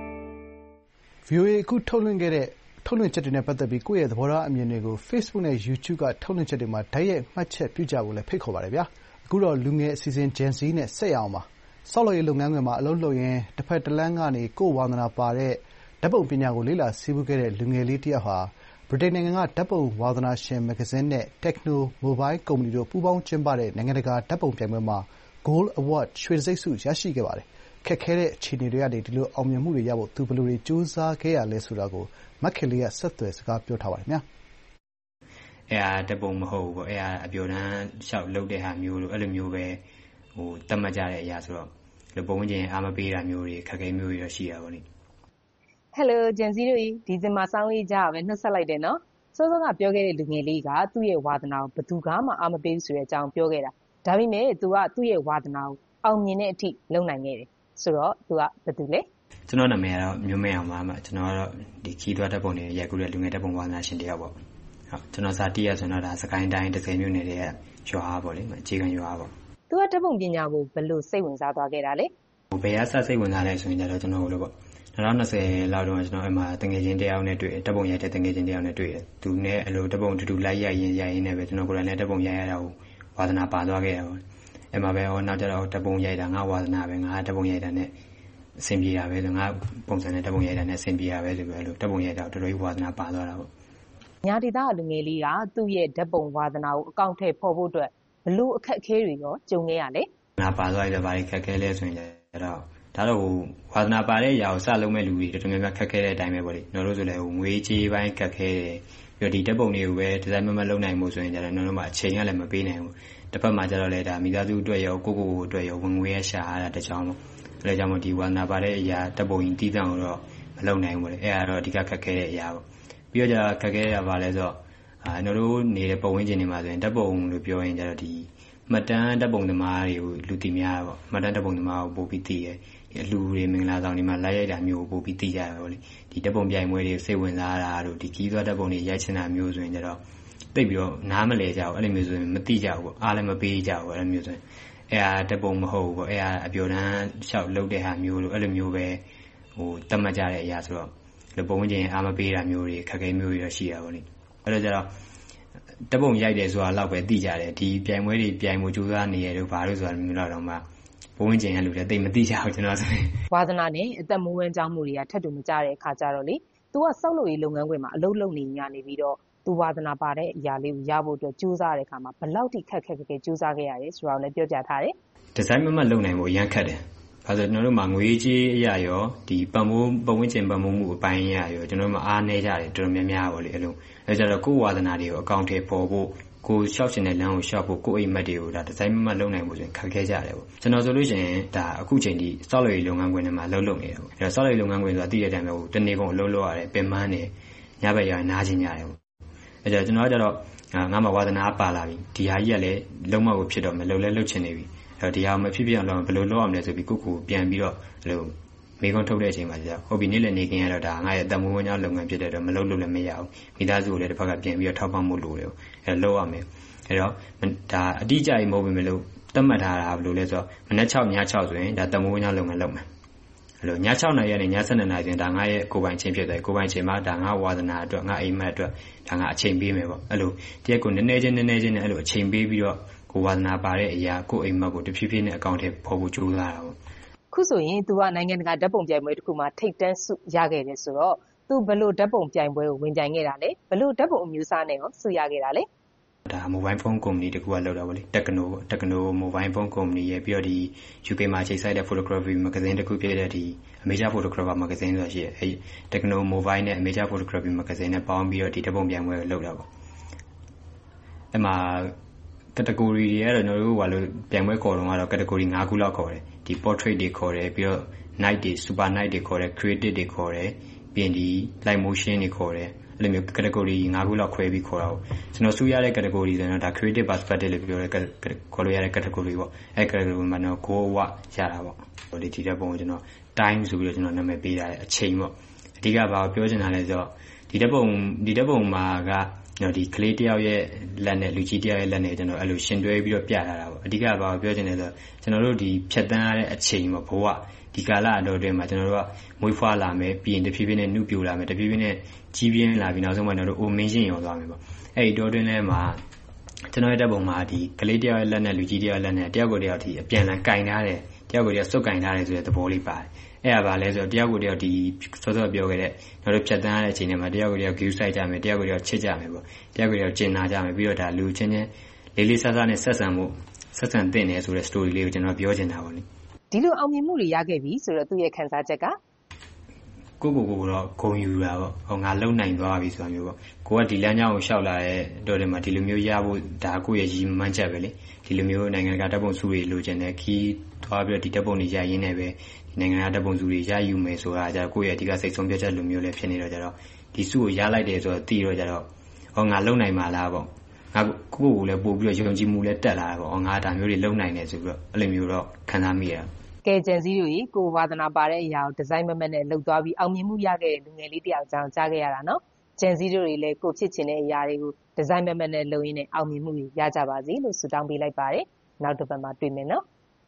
VOA အခုထုတ်လွှင့်ခဲ့တဲ့ထုတ်လွှင့်ချက်တွေနဲ့ပတ်သက်ပြီးကိုယ့်ရဲ့သဘောထားအမြင်တွေကို Facebook နဲ့ YouTube ကထုတ်လွှင့်ချက်တွေမှာတိုက်ရိုက်မှတ်ချက်ပြုကြဖို့လည်းဖိတ်ခေါ်ပါတယ်ဗျာအခုတော့လူငယ်အစီအစဉ် Gen Z နဲ့ဆက်ရအောင်ပါဆောက်လုပ်ရေးလုပ်ငန်းခွင်မှာအလုပ်လုပ်ရင်းတစ်ဖက်တစ်လမ်းကနေကိုယ်ဝါသနာပါတဲ့ဓာတ်ပုံပညာကိုလေ့လာဆည်းပူးခဲ့တဲ့လူငယ်လေးတစ်ယောက်ဟာဗြိတိန်နိုင်ငံကဓာတ်ပုံဝါသနာရှင်မဂ္ဂဇင်းနဲ့ Techno Mobile ကုမ္ပဏီတို့ပူးပေါင်းကျင်းပတဲ့နိုင်ငံတကာဓာတ်ပုံပြိုင်ပွဲမှာ Gold Award ရွှေတံဆိပ်ဆုရရှိခဲ့ပါတယ်ခက်ခဲတဲ့အခြေအနေတွေကနေဒီလိုအောင်မြင်မှုတွေရဖို့သူဘယ်လိုတွေစူးစမ်းခဲ့ရလဲဆိုတာကိုမက်ခင်လေးကဆက်သွယ်စကားပြောထားပါတယ်ဗျာအဲ့ဒါဓာတ်ပုံမဟုတ်ဘူးပေါ့အဲ့ဒါအပြိုတန်းလျှောက်လုပ်တဲ့ဟာမျိုးလို့အဲ့လိုမျိုးပဲတတ်မှတ်ကြတဲ့အရာဆိုတော့လူပုံဝင်ချင်းအားမပေးတာမျိုးတွေခက်ခဲမျိုးတွေတော့ရှိရပါလိမ့် Hello ဂျန်စီတို့ဒီဇင်ဘာစောင်းလေးကြားပဲနှုတ်ဆက်လိုက်တယ်နော်စောစောကပြောခဲ့တဲ့လူငယ်လေးကသူ့ရဲ့ဝါသနာကိုဘသူကမှအားမပေးဘူးဆိုတဲ့အကြောင်းပြောခဲ့တာဒါပေမဲ့ तू ကသူ့ရဲ့ဝါသနာကိုအောင်မြင်တဲ့အထိလုပ်နိုင်ခဲ့တယ်ဆိုတော့ तू ကဘသူလဲကျွန်တော်နာမည်ကတော့မျိုးမဲအောင်ပါကျွန်တော်ကတော့ဒီခီးသွွားဓာတ်ပုံတွေရိုက်ကူးတဲ့လူငယ်ဓာတ်ပုံဝါသနာရှင်တယောက်ပေါ့ဟုတ်ကျွန်တော်စာတီးရဆိုတော့ဒါစကိုင်းတိုင်း30မြို့နယ်ရဲ့ရွာပေါ့လေအခြေခံရွာပေါ့ तू ကဓာတ်ပုံပညာကိုဘယ်လိုစိတ်ဝင်စားသွားခဲ့တာလဲဘယ်အစစိတ်ဝင်စားလဲဆိုရင်ကျတော့ကျွန်တော်တို့လို့ပေါ့2020လောက်တော့ကျွန်တော်အမှတငယ်ချင်းတယောက်နဲ့တွေ့တယ်တပ်ပုံရိုက်တဲ့တငယ်ချင်းတယောက်နဲ့တွေ့တယ်သူနဲ့အလိုတပ်ပုံတူလိုက်ရိုက်ရင်နဲ့ပဲကျွန်တော်ကိုယ်တိုင်လည်းတပ်ပုံရိုက်ရတာကိုဝါသနာပါသွားခဲ့တာပေါ့အဲ့မှာပဲနောက်ကျတော့တပ်ပုံရိုက်တာငါဝါသနာပဲငါတပ်ပုံရိုက်တာနဲ့အဆင်ပြေတာပဲဆိုငါပုံစံနဲ့တပ်ပုံရိုက်တာနဲ့အဆင်ပြေတာပဲဆိုပြီးလို့တပ်ပုံရိုက်တာတော်တော်ကြီးဝါသနာပါသွားတာပေါ့ညာဒေသလူငယ်လေးကသူ့ရဲ့ဓာတ်ပုံဝါသနာကိုအကောင့်ထဲပေါ်ဖို့အတွက်ဘလို့အခက်အခဲတွေရောကြုံခဲ့ရလဲငါပါသွားရတဲ့ဘာတွေခက်ခဲလဲဆိုရင်တော့ဒါတော့ဝါသနာပါတဲ့အရာကိုစလုံးမဲ့လူတွေတော်တော်များများခက်ခဲတဲ့အတိုင်းပဲပေါ့လေကျွန်တော်တို့ဆိုလည်းငွေကြေးပိုင်းခက်ခဲတယ်ပြီးတော့ဒီဓာတ်ပုံတွေကိုပဲဒီဇိုင်းမလုပ်နိုင်ဘူးဆိုရင်ကျတော့ကျွန်တော်တို့မှအချိန်ကလည်းမပေးနိုင်ဘူးတစ်ဖက်မှာကျတော့လေဒါမိသားစုအတွက်ရောကိုအတွက်ရောဝင်ငွေရရှာရတာတကြောင်ပေါ့အဲဒါကြောင့်မို့ဒီဝါသနာပါတဲ့အရာဓာတ်ပုံကြီးတီးတန့်တော့မလုပ်နိုင်ဘူးပေါ့လေအဲဒါတော့အဓိကခက်ခဲတဲ့အရာပေါ့ပြီးတော့ကျခက်ခဲရပါလဲဆိုတော့ကျွန်တော်တို့နေတဲ့ပုံဝန်းကျင်တွေမှာဆိုရင်ဓာတ်ပုံလို့ပြောရင်ကျတော့ဒီမှတ်တမ်းဓာတ်ပုံသမားတွေကိုလူသိများပေါ့မှတ်တမ်းဓာတ်ပုံသမားကိုပို့ပြီးသိရဲအလူတွေမင်္ဂလာဆောင်တွေမှာလိုက်ရိုက်တာမျိုးကိုပို့ပြီးသိကြရပါလေဒီဓာတ်ပုံပြိုင်ပွဲတွေစိတ်ဝင်စားတာတို့ဒီကြီးသွွားဓာတ်ပုံတွေရိုက်ချင်တာမျိုးဆိုရင်ကျတော့သိပ်ပြီးတော့နားမလဲကြဘူးအဲ့လိုမျိုးဆိုရင်မသိကြဘူးပေါ့အားလည်းမပေးကြဘူးအဲ့လိုမျိုးဆိုရင်အဲ့ဒါတပုံမဟုတ်ဘူးပေါ့အဲ့ဒါအပြောတန်းလျှောက်လုပ်တဲ့ဟာမျိုးလို့အဲ့လိုမျိုးပဲတတ်မှတ်ကြတဲ့အရာဆိုတော့လူပုံဝင်ချင်းအားမပေးတာမျိုးတွေခက်ခဲမျိုးတွေတော့ရှိတာပေါ့လေအဲ့တော့ကျတော့တပုံရိုက်တယ်ဆိုတာတော့ပဲသိကြတယ်ဒီပြိုင်ပွဲတွေပြိုင်မှုကြိုးစားနေရတော့ဘာလို့ဆိုတာမျိုးတော့မှဘဝဝင်ချင်းရလို့လည်းတိတ်မသိကြဘူးကျွန်တော်ဆိုရင်ဝါသနာနဲ့အသက်မွေးဝမ်းကြောင်းမှုတွေကထပ်တူမကြတဲ့အခါကျတော့လေ तू ကစောက်လို့ရေးလုပ်ငန်းခွင်မှာအလုပ်လုပ်နေညနေပြီးတော့ तू ဝါသနာပါတဲ့အရာလေးကိုရဖို့အတွက်ကြိုးစားတဲ့အခါမှာဘယ်လောက်ထိခက်ကြိုးစားခဲ့ရတယ်ဆိုတာကိုလည်းပြောပြထားတယ်ဒီဇိုင်းမလုပ်နိုင်ဖို့အရန်ခက်တယ်ဘာလို့ကျွန်တော်တို့မှာငွေကြေးအရာရောဒီပတ်ဝန်းကျင်ပတ်မှုအပိုင်းအရာရောကျွန်တော်တို့မှာအားနည်းကြတယ်တော်တော်များများပေါ့လေအဲ့လိုအဲကြတော့ကိုယ်ဝါသနာတွေကိုအကောင့်ထဲပေါ်ဖို့ကိုရှောက်ရှင်တဲ့လမ်းကိုရှောက်ဖို့ကိုယ့်အိမ်မက်တွေကိုဒါဒီဇိုင်းလုပ်နိုင်ဖို့ဆိုရင်ခက်ခဲကြတယ်ပေါ့ကျွန်တော်ဆိုလို့ရှိရင်ဒါအခုချိန်ဒီစောက်လို့လုပ်ငန်းခွင်ထဲမှာလှုပ်နေတယ်ပေါ့အဲ့တော့စောက်လို့လုပ်ငန်းခွင်ဆိုတာသိတဲ့အတိုင်းပဲတနေ့ကုန်အလုပ်လုပ်ရတယ်ပင်ပန်းနေညဘက်ရနားချင်းကြတယ်ပေါ့အဲ့တော့ကျွန်တော်ကကြတော့ငါမှဝါသနာပါလာပြီဒီဟာကြီးကလည်းလုံးဝကိုဖြစ်တော့မလှုပ်လဲလှုပ်ချင်နေပြီအဲ့တော့ဒီဟာမဖြစ်ဖြစ်အောင်လုပ်ဘယ်လိုလုပ်ရမလဲဆိုပြီးကိုပြန်ပြီးတော့အဲ့လိုမိကုန်းထုတ်တဲ့အချိန်မှာကျတော့ဟုတ်ပြီနေ့လည်နေခင်းရတော့ဒါငါရဲ့အသက်မွေးဝမ်းကြောင်းလုပ်ငန်းဖြစ်တဲ့တော့မလုပ်လို့လည်းမရဘူးမိသားစုကိုလည်းတစ်ဖက်ကပြန်ပြီးတော့ထောက်ပံ့မှုလိုတယ်အဲ့တော့လုပ်ရမယ်အဲ့တော့ဒါအတိအကျကြီးမဟုတ်ဘူးမလို့သတ်မှတ်ထားတာဘယ်လိုလဲဆိုတော့မနက်6ည6ဆိုရင်ဒါသက်မွေးဝမ်းကြောင်းလုပ်ငန်းလုပ်မယ်အဲ့လိုည6နာရီကနေည7နာရီဆိုရင်ဒါငါရဲ့ကိုယ်ပိုင်ချင်းဖြစ်တယ်ကိုယ်ပိုင်ချင်းမှာဒါငါဝါသနာအတွက်ငါအိမ်မက်အတွက်ဒါငါအချိန်ပေးမယ်ပေါ့အဲ့လိုတရက်ကိုနည်းနည်းချင်းနဲ့အဲ့လိုအချိန်ပေးပြီးတော့ကိုဝါသနာပါတဲ့အရာကိုအိမ်မက်ကိုတဖြည်းဖြည်းနဲ့အကောင့်ထဲပေါ်ဖို့ကြိုးစားတာပေါ့ခုဆိုရင် तू ကနိုင်ငံတကာဓာတ်ပုံပြိုင်ပွဲတစ်ခုမှာထိပ်တန်းဆုရခဲ့တယ်ဆိုတော့ तू ဘယ်လိုဓာတ်ပုံပြိုင်ပွဲကိုဝင်ပြိုင်ခဲ့တာလဲဘယ်လိုဓာတ်ပုံအမျိုးအစားနဲ့ရောဆုရခဲ့တာလဲဒါ mobile phone company တခုကလောက်တာပေါ့လေ Techno mobile phone company ရဲ့ပြီးတော့ဒီ UK မှာချိန်ဆိုင်တဲ့ photography magazine တခုဖြစ်တဲ့ဒီ Major Photographer magazine ဆိုတာရှိတယ်အဲ Techno mobile နဲ့ Major Photography magazine နဲ့ပေါင်းပြီးတော့ဒီဓာတ်ပုံပြိုင်ပွဲကိုလုပ်တာပေါ့အဲ့မှာcategory တွေကတော့ကျွန်တော်တို့ဟိုလိုပြိုင်ပွဲခေါ်တော့ကတော့ category 5ခုလောက်ခေါ်တယ်ဒီ portrait တွေခေါ်တယ်ပြီးတော့ night တွေ super night တွေခေါ်တယ် creative တွေခေါ်တယ်ပြီးရင်ဒီ live motion တွေခေါ်တယ်အဲ့လိုမျိုး category 5ခုလောက်ခွဲပြီးခေါ်တာပေါ့ကျွန်တော်စူးရတဲ့ category ဆိုတော့ဒါ creative perspective လို့ပြောရဲခေါ်လို့ရတဲ့ category ပေါ့အဲ့ category မှာတော့ကိုဝရတာပေါ့ဒီတဲ့ပုံကိုကျွန်တော် time ဆိုပြီးတော့ကျွန်တော်နာမည်ပေးရတယ်အချိန်ပေါ့အဓိကဘာကိုပြောချင်တာလဲဆိုတော့ဒီတဲ့ပုံမှာကဒီကလေးတယောက်ရဲ့လက်နဲ့လူကြီးတယောက်ရဲ့လက်နဲ့ကျွန်တော်အဲ့လိုရှင်တွဲပြီးတော့ပြထားတာပေါ့အဓိကဘာကိုပြောချင်လဲဆိုတော့ကျွန်တော်တို့ဒီဖြတ်တန်းရတဲ့အချိန်ပေါ့ဘဝဒီကာလအတော်အတွင်းမှာကျွန်တော်တို့ကမွေးဖွားလာမယ်ပြီးရင်တဖြည်းဖြည်းနဲ့နှုတ်ပြိုလာမယ်တဖြည်းဖြည်းနဲ့ကြီးပြင်းလာပြီးနောက်ဆုံးမှကျွန်တော်တို့အိုမင်းရှင်ရောသွားမယ်ပေါ့အဲ့ဒီတော်အတွင်းထဲမှာကျွန်တော်ရဲ့တပ်ပုံမှာဒီကလေးတယောက်ရဲ့လက်နဲ့လူကြီးတယောက်ရဲ့လက်နဲ့တယောက်ကိုတယောက်ဒီအပြန်လန်ကင်ထားတယ်တယောက်ကိုတယောက်စုပ်ကင်ထားတယ်ဆိုတဲ့သဘောလေးပါတယ်အဲ့ဒါပါလဲဆိုတော့တယောက်ကိုတယောက်ဒီစောစောပြောခဲ့တဲ့ကျွန်တော်တို့ဖြတ်တန်းရတဲ့အချိန်ထဲမှာတယောက်ကိုတယောက် view site ကြမယ်တယောက်ကိုတယောက်ချစ်ကြမယ်ပေါ့တယောက်ကိုတယောက်ကျင်နာကြမယ်ပြီးတော့ဒါလူချင်းချင်းလေးလေးဆဆနဲ့ဆက်ဆံသင့်တယ်ဆိုတဲ့ story လေးကိုကျွန်တော်ပြောချင်တာပေါ့လေဒီလိုအောင်မြင်မှုတွေရခဲ့ပြီဆိုတော့သူ့ရဲ့ခံစားချက်ကကိုတော့ဂုဏ်ယူတာပေါ့ဟောငါလုံနိုင်သွားပြီဆိုတာမျိုးပေါ့ကိုကဒီလမ်းကြောင်းကိုရှောက်လာတဲ့တော့ဒီမှာဒီလိုမျိုးရဖို့ဒါကိုယ့်ရဲ့ရည်မှန်းချက်ပဲလေဒီလိုမျိုးနိုင်ငံတကာတပ်ပုံစုတွေလိုချင်တယ်ခီးသွားပြီးတော့ဒီတပ်ပုံတွေရရင်းနဲ့ပဲနိုင်ငံတကာတပ်ပုံစုတွေရယူမယ်ဆိုတာကြတော့ကိုယ့်ရဲ့အဓိကစိတ်ဆုံးဖြတ်ချက်လိုမျိုးလည်းဖြစ်နေတော့ကြတော့ဒီစုကိုရလိုက်တယ်ဆိုတော့တီးတော့ကြတော့ဟောငါလုံနိုင်မှာလားပေါ့ငါကိုယ့်ကိုလည်းပို့ပြီးတော့ယုံကြည်မှုလည်းတက်လာတယ်ပေါ့ဟောငါဒါမျိုးတွေလုံနိုင်တယ်ဆိုပြီးတော့အဲ့လိုမျိုးတော့ခံစားမိရကဲဂျန်စီတို့ကြီးကိုဝါသနာပါတဲ့အရာကိုဒီဇိုင်းမမက်နဲ့လှုပ်သွားပြီးအောင်မြင်မှုရခဲ့တဲ့လူငယ်လေးတယောက်ကြောင့်ကြားခဲ့ရတာနော်ဂျန်စီတို့တွေလည်းကိုဖြစ်ချင်တဲ့အရာတွေကိုဒီဇိုင်းမမက်နဲ့လှုပ်ရင်းနဲ့အောင်မြင်မှုရကြပါစေလို့ဆုတောင်းပေးလိုက်ပါတယ်နောက်တစ်ပတ်မှာတွေ့မယ်နော်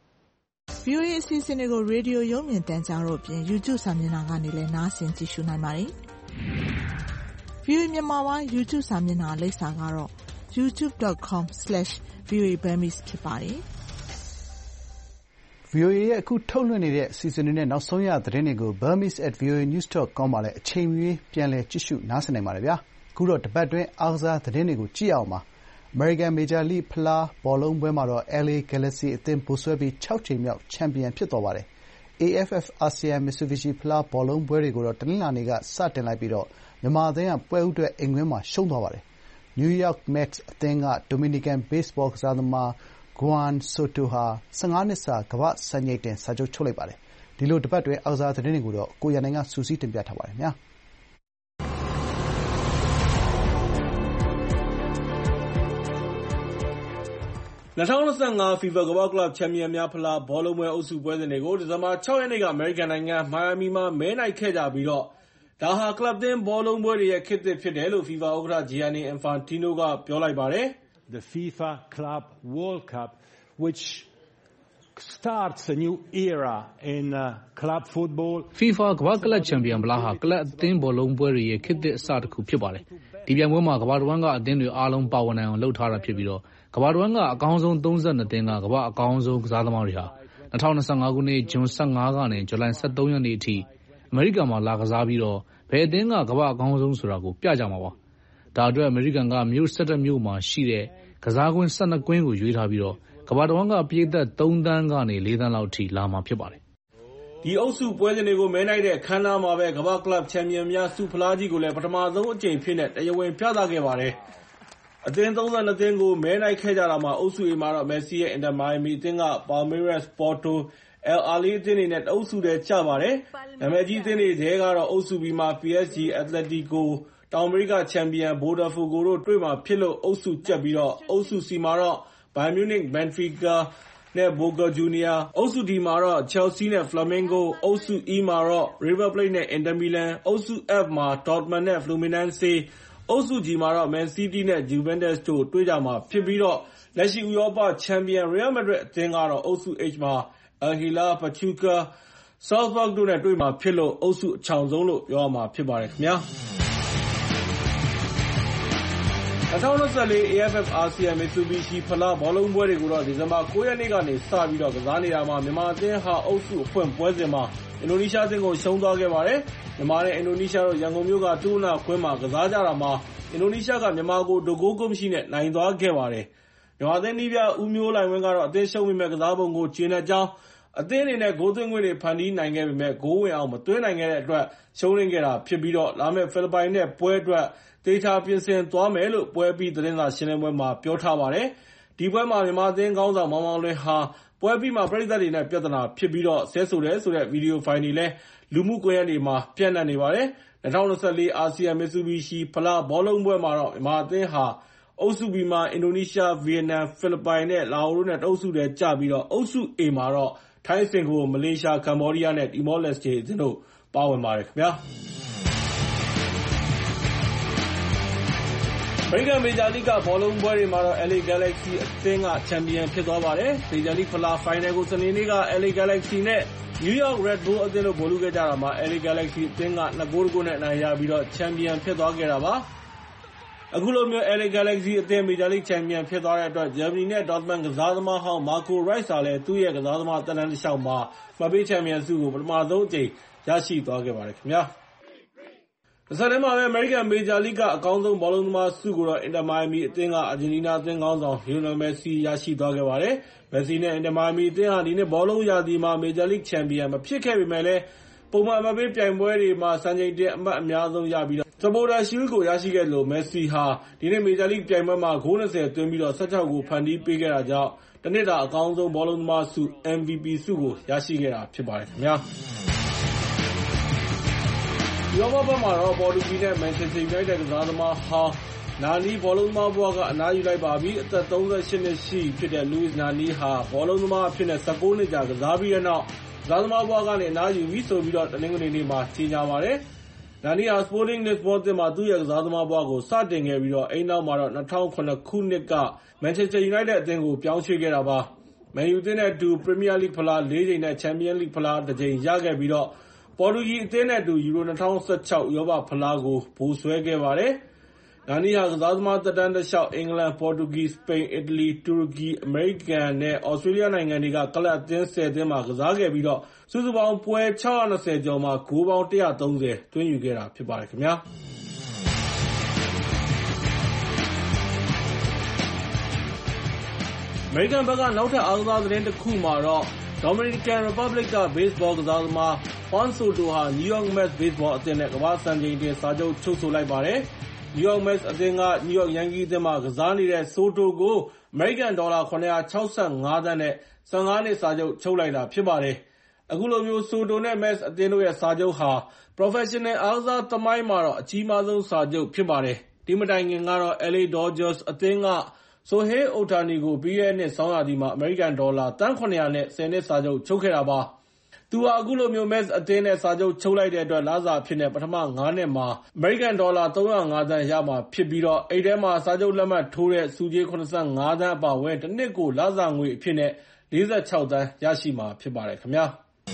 VOA အစီအစဉ်တွေကိုရေဒီယိုရုပ်မြင်သံကြားတို့ပြင် YouTube စာမျက်နှာကနေလည်းနားဆင်ကြည့်ရှုနိုင်ပါတယ် VOA မြန်မာပိုင်း YouTube စာမျက်နှာလိပ်စာကတော့ youtube.com/voaburmese ဖြစ်ပါတယ် VOA ရဲ့အခုထုတ်လွှင့်နေတဲ့အစီအစဉ်တွေနဲ့နောက်ဆုံးရသတင်းတွေကို burmese@voanews.com မှာလည်းအချိန်မရွေးပြန်လည်ကြည့်ရှုနားဆင်နိုင်ပါတယ်ဗျာအခုတော့တပတ်တွင်းအားကစားသတင်းတွေကိုကြည့်အောင်ပါအမေရိကန်မေဂျာလိဖလားဘောလုံးပွဲမှာတော့ LA Galaxy အသင်းဗိုလ်စွဲပြီး6ချိန်မြောက်ချန်ပီယံဖြစ်သွားပါတယ် AFF အာဆီယံမစ်ဆူဘီရှီဖလားဘောလုံးပွဲတွေကိုတော့တနင်္လာနေ့ကစတင်လိုက်ပြီးတော့မြန်မာအသင်းကပွဲဦးအတွက်အိမ်ကွင်းမှာရှုံးသွားပါတယ် New York Mets အသင်းက Dominican Baseball ကစားသမားJuan Soto ဟာ15နှစ်စာကမ္ဘာ့စံချိန်တင်စာချုပ်ချုပ်လိုက်ပါတယ်။ဒီလိုတပတ်တွင်းအားကစားသတင်းတွေကိုတော့ကိုရန်နိုင်ကစုစည်းတင်ပြထားပါတယ်။ 2025 FIFA ကမ္ဘာ့ကလပ်ချန်ပီယံများဖလားဘောလုံးပွဲအုပ်စုပွဲစဉ်တွေကိုဒီဇင်ဘာ 6 ရက်နေ့ကအမေရိကန်နိုင်ငံမိုင်ယာမီမှာမဲနိုင်ခဲ့ကြပြီးတော့ဒါဟာကလပ်သင်းဘောလုံးပွဲတွေရဲ့ခေတ်သစ်ဖြစ်တယ်လို့ FIFA ဥက္ကဋ္ဌ Gianni Infantino ကပြောလိုက်ပါတယ်။ The FIFA Club World Cup, which starts a new era in club football. FIFA ကမ္ဘာ့ကလပ်ချန်ပီယံဖလားဟာကလပ်အသင်းဘောလုံးပွဲတွေရဲ့ခေတ်သစ်အစတစ်ခုဖြစ်ပါတယ်။ဒီပြိုင်ပွဲမှာကမ္ဘာတစ်ဝန်းကအသင်းတွေအားလုံးပါဝင်နိုင်အောင်လုပ်ထားတာဖြစ်ပြီးတော့ကမ္ဘာတစ်ဝန်းကအကောင်းဆုံး32သင်းကကမ္ဘာအကောင်းဆုံးကစားသမားတွေဟာ2025ခုနှစ်ဇွန်15ကနေဇူလိုင်23ရက်နေ့အထိအမေရိကန်မှာလာကစားပြီးတော့ဘယ်အသင်းကကမ္ဘာအကောင်းဆုံးဆိုတာကိုပြကြမှာပါ။ဒါအတွက်အမေရိကန်ကမြို့17မြို့မှာရှိတဲ့ကစားကွင်း12ကွင်းကိုရွေးထားပြီးတော့ကမ္ဘာတစ်ဝန်းကပြည်သက်3သန်းကနေ4သန်းလောက်အထိလာမှာဖြစ်ပါတယ်။ဒီအုပ်စုပွဲစဉ်တွေကိုမဲနိုင်တဲ့အခမ်းအနားမှာပဲကမ္ဘာ့ကလပ်ချန်ပီယံများဆုဖလားကြီးကိုလည်းပထမဆုံးအကြိမ်ဖြစ်တဲ့တရားဝင်ပြသခဲ့ပါတယ်။အသင်း32သင်းကိုမဲနိုင်ခဲ့ကြတာမှာအုပ်စု A မှာတော့ Messi ရဲ့ Inter Miami အသင်းက Palmeiras, Porto, El Ahly အသင်းတွေနဲ့တအုပ်စုထဲကျပါတယ်။နာမည်ကြီးအသင်းတွေထဲကတော့အုပ်စု B မှာ PSG, Atletico, တောင်အမေရိကချန်ပီယံ Botafogo တို့တွေ့မှာဖြစ်လို့အုပ်စုကျက်ပြီးတော့အုပ်စု C မှာတော့ Bayern Munich, Benfica နဲ့ Boca Juniors အုပ်စု D မှာတော့ Chelsea နဲ့ Flamengo အုပ်စု E မှာတော့ River Plate နဲ့ Inter Milan အုပ်စု F မှာ Dortmund နဲ့ Fluminense အုပ်စု G မှာတော့ Man City နဲ့ Juventus တို့တွေ့ကြမှာဖြစ်ပြီးတော့လက်ရှိဥရောပချန်ပီယံ Real Madrid အသင်းကတော့အုပ်စု H မှာ Al Hilal, Pachuca, Salzburg တို့နဲ့တွေ့မှာဖြစ်လို့အုပ်စုအချောင်ဆုံးလို့ပြောရမှာဖြစ်ပါတယ်ခင်ဗျာ။2024 AFF ASEAN Mitsubishi ဖလားဘောလုံးပွဲတွေကိုတော့ဒီဇင်ဘာ9ရက်နေ့ကနေစပြီးတော့ကစားနေတာမှာမြန်မာအသင်းဟာအုပ်စုအဖွင့်ပွဲစဉ်မှာအင်ဒိုနီးရှားအသင်းကိုရှုံးသွားခဲ့ပါတယ်။မြန်မာနဲ့အင်ဒိုနီးရှားတို့ရန်ကုန်မြို့ကတူနာခွင်းမှာကစားကြတာမှာအင်ဒိုနီးရှားကမြန်မာကိုဒိုဂိုးကိုမရှိနဲ့နိုင်သွားခဲ့ပါတယ်။မြန်မာအသင်းနည်းပြဦးမျိုးလှိုင်ဝင်းကတော့အသင်းရှုံးပေမဲ့ကစားပုံကိုကျေနပ်ကြောင်းအသင်းအနေနဲ့ဂိုးသွင်းခွင့်တွေဖန်တီးနိုင်ခဲ့ပေမဲ့ဂိုးဝင်အောင်မသွင်းနိုင်ခဲ့တဲ့အတွက်ရှုံးနိမ့်ခဲ့တာဖြစ်ပြီးတော့လာမယ့်ဖိလစ်ပိုင်နဲ့ပွဲအတွက်သေချာပြင်ဆင်သွားမယ်လို့ပွဲပြီးသတင်းစာရှင်းလင်းပွဲမှာပြောထားပါတယ်။ဒီပွဲမှာမြန်မာအသင်းခေါင်းဆောင်မောင်မောင်လွင်ဟာပွဲပြီးမှပရိသတ်တွေနဲ့ပြဿနာဖြစ်ပြီးတော့ဆဲဆိုတယ်ဆိုတဲ့ဗီဒီယိုဖိုင်တွေလည်းလူမှုကွန်ရက်တွေမှာပြန့်နှံ့နေပါတယ်။2024 အာဆီယံမစ်ဆူဘီရှီဖလားဘောလုံးပွဲမှာတော့မြန်မာအသင်းဟာအုပ်စု B မှာအင်ဒိုနီးရှား၊ဗီယက်နမ်၊ဖိလစ်ပိုင်နဲ့လာအိုတို့နဲ့တအုပ်စုထဲကျပြီးတော့အုပ်စု A မှာတော့ထိုင်း၊စင်ကာပူ၊မလေးရှား၊ကမ္ဘောဒီးယားနဲ့တီမောလက်စတေအသင်းတို့ပါဝင်ပါတယ်ခင်ဗျာ။အမေရိကန်မေဂျာလိဂ်ကဘောလုံးပွဲတွေမှာတော့ LA Galaxy အသင်းကချန်ပီယံဖြစ်သွားပါတယ်။မေဂျာလိဂ်ဖလားဖိုင်နယ်ကိုစနေနေ့က LA Galaxy နဲ့ New York Red Bull အသင်းတို့ဗိုလ်လုခဲ့ကြတာမှာ LA Galaxy အသင်းက2-1 နဲ့အနိုင်ရပြီးတော့ချန်ပီယံဖြစ်သွားခဲ့တာပါ။အခုလိုမျိုး LA Galaxy အသင်းမေဂျာလိဂ်ချန်ပီယံဖြစ်သွားတဲ့အတွက်ဂျာမနီနဲ့ဒေါ့တမန်ကစားသမားဟောင်းမာကိုရိုက်စ်ဟာလည်းသူ့ရဲ့ကစားသမားသက်တမ်းတစ်လျှောက်မှာမှတ်ပေးချန်ပီယံဆုကိုပထမဆုံးအကြိမ်ရရှိသွားခဲ့ပါတယ်ခင်ဗျာ။တဆက်တည်းမှာပဲအမေရိကန်မေဂျာလိဂ်ကအကောင်းဆုံးဘောလုံးသမားဆုကိုတော့အင်တာမိုင်ယာမီအသင်းကအာဂျင်တီးနားအသင်းခေါင်းဆောင်လီယိုနယ်မက်ဆီရရှိသွားခဲ့ပါတယ်။မက်ဆီနဲ့အင်တာမိုင်ယာမီအသင်းဟာဒီနှစ်ဘောလုံးရာသီမှာမေဂျာလိဂ်ချန်ပီယံမဖြစ်ခဲ့ပေမဲ့လည်းပုံမှန်အမှတ်ပေးပြိုင်ပွဲတွေမှာစံချိန်တင်အမှတ်အများဆုံးရပြီးတော့စပိုတာရှီးလ်ကိုရရှိခဲ့လို့မက်ဆီဟာဒီနေ့မေဂျာလိဂ်ပြိုင်ပွဲမှာဂိုး20သွင်းပြီးတော့16ဂိုးဖန်တီးပေးခဲ့တာကြောင့်တနှစ်တာအကောင်းဆုံးဘောလုံးသမားဆု MVP ဆုကိုရရှိခဲ့တာဖြစ်ပါတယ်ခင်ဗျာ။ဥရောပဘက်မှာတော့ပေါ်တူဂီနဲ့မန်ချက်စတာယူနိုက်တက်ကစားသမားဟောင်းနာနီဘောလုံးသမားဘဝကအနားယူလိုက်ပါပြီ။အသက်38နှစ်ရှိဖြစ်တဲ့လူးစ်နာနီဟာဘောလုံးသမားအဖြစ်နဲ့19နှစ်ကြာကစားပြီးတဲ့နောက်ကစားသမားဘဝကနေအနားယူပြီးဆိုပြီးတော့တနင်္ဂနွေနေ့မှာကြေညာပါတယ်။နာနီဟာ Sporting Lisbon အသင်းမှာသူ့ရဲ့ကစားသမားဘဝကိုစတင်ခဲ့ပြီးတော့အဲဒီနောက်မှာတော့2009ခုနှစ်ကမန်ချက်စတာယူနိုက်တက်အသင်းကိုပြောင်းရွှေ့ခဲ့တာပါ။မန်ယူအသင်းနဲ့အတူပရီးမီးယားလိဂ်ဖလား4ကြိမ်နဲ့ချန်ပီယံလိဂ်ဖလား1ကြိမ်ရခဲ့ပြီးတော့ပေါ်တူဂီအသင်းနဲ့အတူယူရို2016ဥရောပဖလားကိုဗိုလ်စွဲခဲ့ပါတယ်။နာနီဟာကစားသမားသက်တမ်းတစ်လျှောက်အင်္ဂလန်၊ပေါ်တူဂီ၊စပိန်၊အီတလီ၊တူရကီ၊အမေရိကန်နဲ့သြစတြေးလျနိုင်ငံတွေကကလပ်အသင်း10သင်းမှာကစားခဲ့ပြီးတော့စုစုပေါင်းပွဲ620ကျော်မှာဂိုးပေါင်း130သွင်းယူခဲ့တာဖြစ်ပါတယ်ခင်ဗျာ။အမေရိကန်ဘက်ကနောက်ထပ်အားကစားသတင်းတစ်ခုမှာတော့Dominican Republic က Baseball ကစားသမား Juan Soto ဟာ New York Mets Baseball အသင်းနဲ့ကမ္ဘာ့စံချိန်တင်စာချုပ်ချုပ်ဆိုလိုက်ပါတယ်။ New York Mets အသင်းက New York Yankees အသင်းမှာကစားနေတဲ့ Soto ကိုအမေရိကန်ဒေါ်လာ765သန်းနဲ့15နှစ်စာချုပ်ချုပ်လိုက်တာဖြစ်ပါတယ်။အခုလိုမျိုး Soto နဲ့ Mets အသင်းတို့ရဲ့စာချုပ်ဟာ Professional အားကစားသမိုင်းမှာတော့အကြီးမားဆုံးစာချုပ်ဖြစ်ပါတယ်။ဒီမတိုင်ခင်ကတော့ LA Dodgers အသင်းကShohei Ohtani ကိုပြီးခဲ့တဲ့နှစ်ဆောင်းရာသီမှာအမေရိကန်ဒေါ်လာသန်း700နဲ့10နှစ်စာချုပ်ချုပ်ခဲ့တာပါသူဟာအခုလိုမျိုး Mets အသင်းနဲ့စာချုပ်ချုပ်လိုက်တဲ့အတွက်လစာအဖြစ်နဲ့ပထမ5 နှစ်မှာအမေရိကန်ဒေါ်လာ305 သန်းရမှာဖြစ်ပြီးတော့အဲ့ထဲမှာစာချုပ်လက်မှတ်ထိုးတဲ့စုကြေး85 သန်းအပါအဝင်တစ်နှစ်ကိုလစာငွေအဖြစ်နဲ့46 သန်းရရှိမှာဖြစ်ပါတယ်ခင်ဗျာ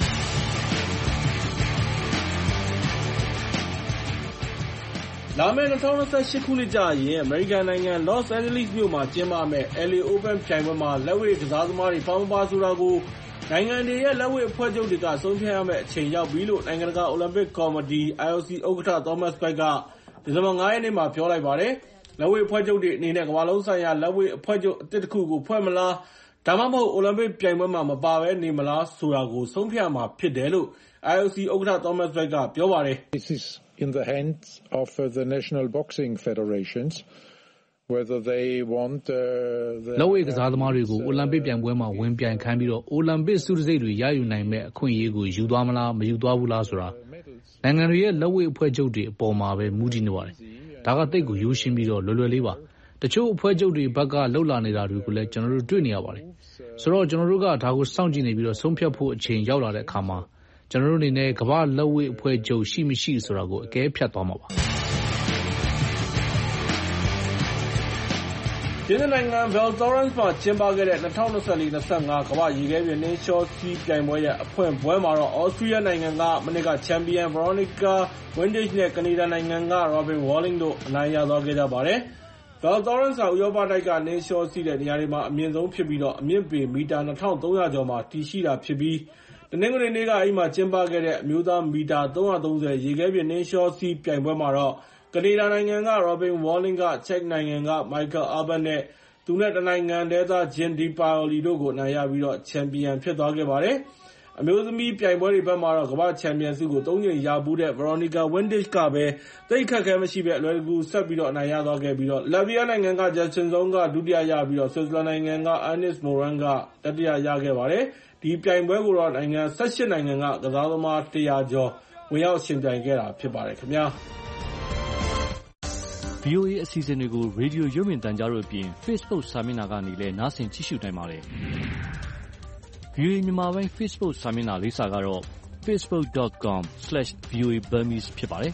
လာမယ့်2028 ခုနှစ်ကျရင်အမေရိကန်နိုင်ငံ Los Angeles မြို့မှာကျင်းပမယ့် LA Open ပြိုင်ပွဲမှာလက်ဝှေ့ကစားသမားတွေပါမပါဆိုတာကိုနိုင်ငံတွေရဲ့လက်ဝှေ့အဖွဲ့ချုပ်တွေကဆုံးဖြတ်ရမယ့်အချိန်ရောက်ပြီလို့နိုင်ငံတကာအိုလံပစ်ကော်မတီ IOC ဥက္ကဋ္ဌ Thomas Bach ကဒီဇင်ဘာ 9 ရက်နေ့မှာပြောလိုက်ပါတယ်။လက်ဝှေ့အဖွဲ့ချုပ်တွေအနေနဲ့ကမ္ဘာလုံးဆိုင်ရာလက်ဝှေ့အဖွဲ့ချုပ်အသစ်တစ်ခုကိုဖွဲ့မလားဒါမှမဟုတ်အိုလံပစ်ပြိုင်ပွဲမှာမပါဘဲနေမလားဆိုတာကိုဆုံးဖြတ်မှာဖြစ်တယ်လို့ IOC ဥက္ကဋ္ဌ Thomas Bach ကပြောပါတယ်။ This is in the hands of the national boxing federations whether they want လက်ဝှေ့ကစားသမားတွေကိုအိုလံပစ်ပြိုင်ပွဲမှာဝင်ပြိုင်ခိုင်းပြီးတော့အိုလံပစ်ဆုတံဆိပ်တွေရယူနိုင်မဲ့အခွင့်အရေးကိုယူသွားမလားမယူသွားဘူးလားဆိုတာနိုင်ငံတွေရဲ့လက်ဝှေ့အဖွဲ့ချုပ်တွေအပေါ်မှာပဲမူတည်နေပါတယ်။ဒါကတိတ်ကိုရိုးရှင်းပြီးတော့လွယ်လွယ်လေးပါ။တချို့အဖွဲ့ချုပ်တွေဘက်ကလှုပ်လာနေတာတွေကိုလည်းကျွန်တော်တို့တွေ့နေရပါတယ်။ဆိုတော့ကျွန်တော်တို့ကဒါကိုစောင့်ကြည့်နေပြီးတော့ဆုံးဖြတ်ဖို့အချိန်ရောက်လာတဲ့အခါမှာကျွန်တော်တို့အနေနဲ့ကမ္ဘာလက်ဝှေ့အဖွဲ့ချုပ်ရှိမရှိဆိုတာကိုအကဲဖြတ်သွားမှာပါ။ဒီနိုင်ငံ Val Thorens မှာကျင်းပခဲ့တဲ့2024-25 ကမ္ဘာရေခဲပြင်နှင်းလျှောစီးပြိုင်ပွဲရဲ့အဖွင့်ပွဲမှာတော့ Austria နိုင်ငံကမနစ်ကချန်ပီယံ Veronica Windhage နဲ့ကနေဒါနိုင်ငံက Robin Walling တို့အနိုင်ရသွားခဲ့ကြပါတယ်။ Val Thorens ဟာဥရောပတိုက်ကနှင်းလျှောစီးတဲ့နေရာတွေမှာအမြင့်ဆုံးဖြစ်ပြီးတော့အမြင့်ပေမီတာ 2300 ကျော်မှာတည်ရှိတာဖြစ်ပြီးတနင်္ဂနွေနေ့ကအဲဒီမှာကျင်းပခဲ့တဲ့အမျိုးသားမီတာ330ရေခဲပြင်နှင်းလျှောစီးပြိုင်ပွဲမှာတော့ကနေဒါနိုင်ငံက Robin Walling ကချက်နိုင်ငံက Michael Urban နဲ့သူနဲ့တနိုင်ငံတည်းသား Jim Di Paoli တို့ကိုအနိုင်ရပြီးတော့ချန်ပီယံဖြစ်သွားခဲ့ပါတယ်။အမျိုးသမီးပြိုင်ပွဲတွေဘက်မှာတော့ကမ္ဘာ့ချန်ပီယံဆုကို3 ကြိမ်ရဘူးတဲ့ Veronica Windhage ကပဲသိပ်ခက်ခဲမရှိပဲအလွယ်တကူဆက်ပြီးတော့အနိုင်ရသွားခဲ့ပြီးတော့လာဗီးယားနိုင်ငံက Justin Zone ကဒုတိယရပြီးတော့ဆွစ်ဇာလန်နိုင်ငံက Ernest Moran ကတတိယရခဲ့ပါတယ်။ဒီပြိုင်ပွဲကိုတော့နိုင်ငံ18နိုင်ငံကကစားသမား100ကျော်ဝင်ရောက်ရှင်ပြိုင်ခဲ့တာဖြစ်ပါတယ်ခင်ဗျာ။ VOA အစီအစဉ်တွေကိုရေဒီယိုရုပ်မြင်သံကြားတို့အပြင် Facebook စာမျက်နှာကနေလည်းနားဆင်ကြည့်ရှုနိုင်ပါတယ်။ VOA မြန်မာပိုင်း Facebook စာမျက်နှာလိပ်စာကတော့ facebook.com/voaburmese ဖြစ်ပါတယ်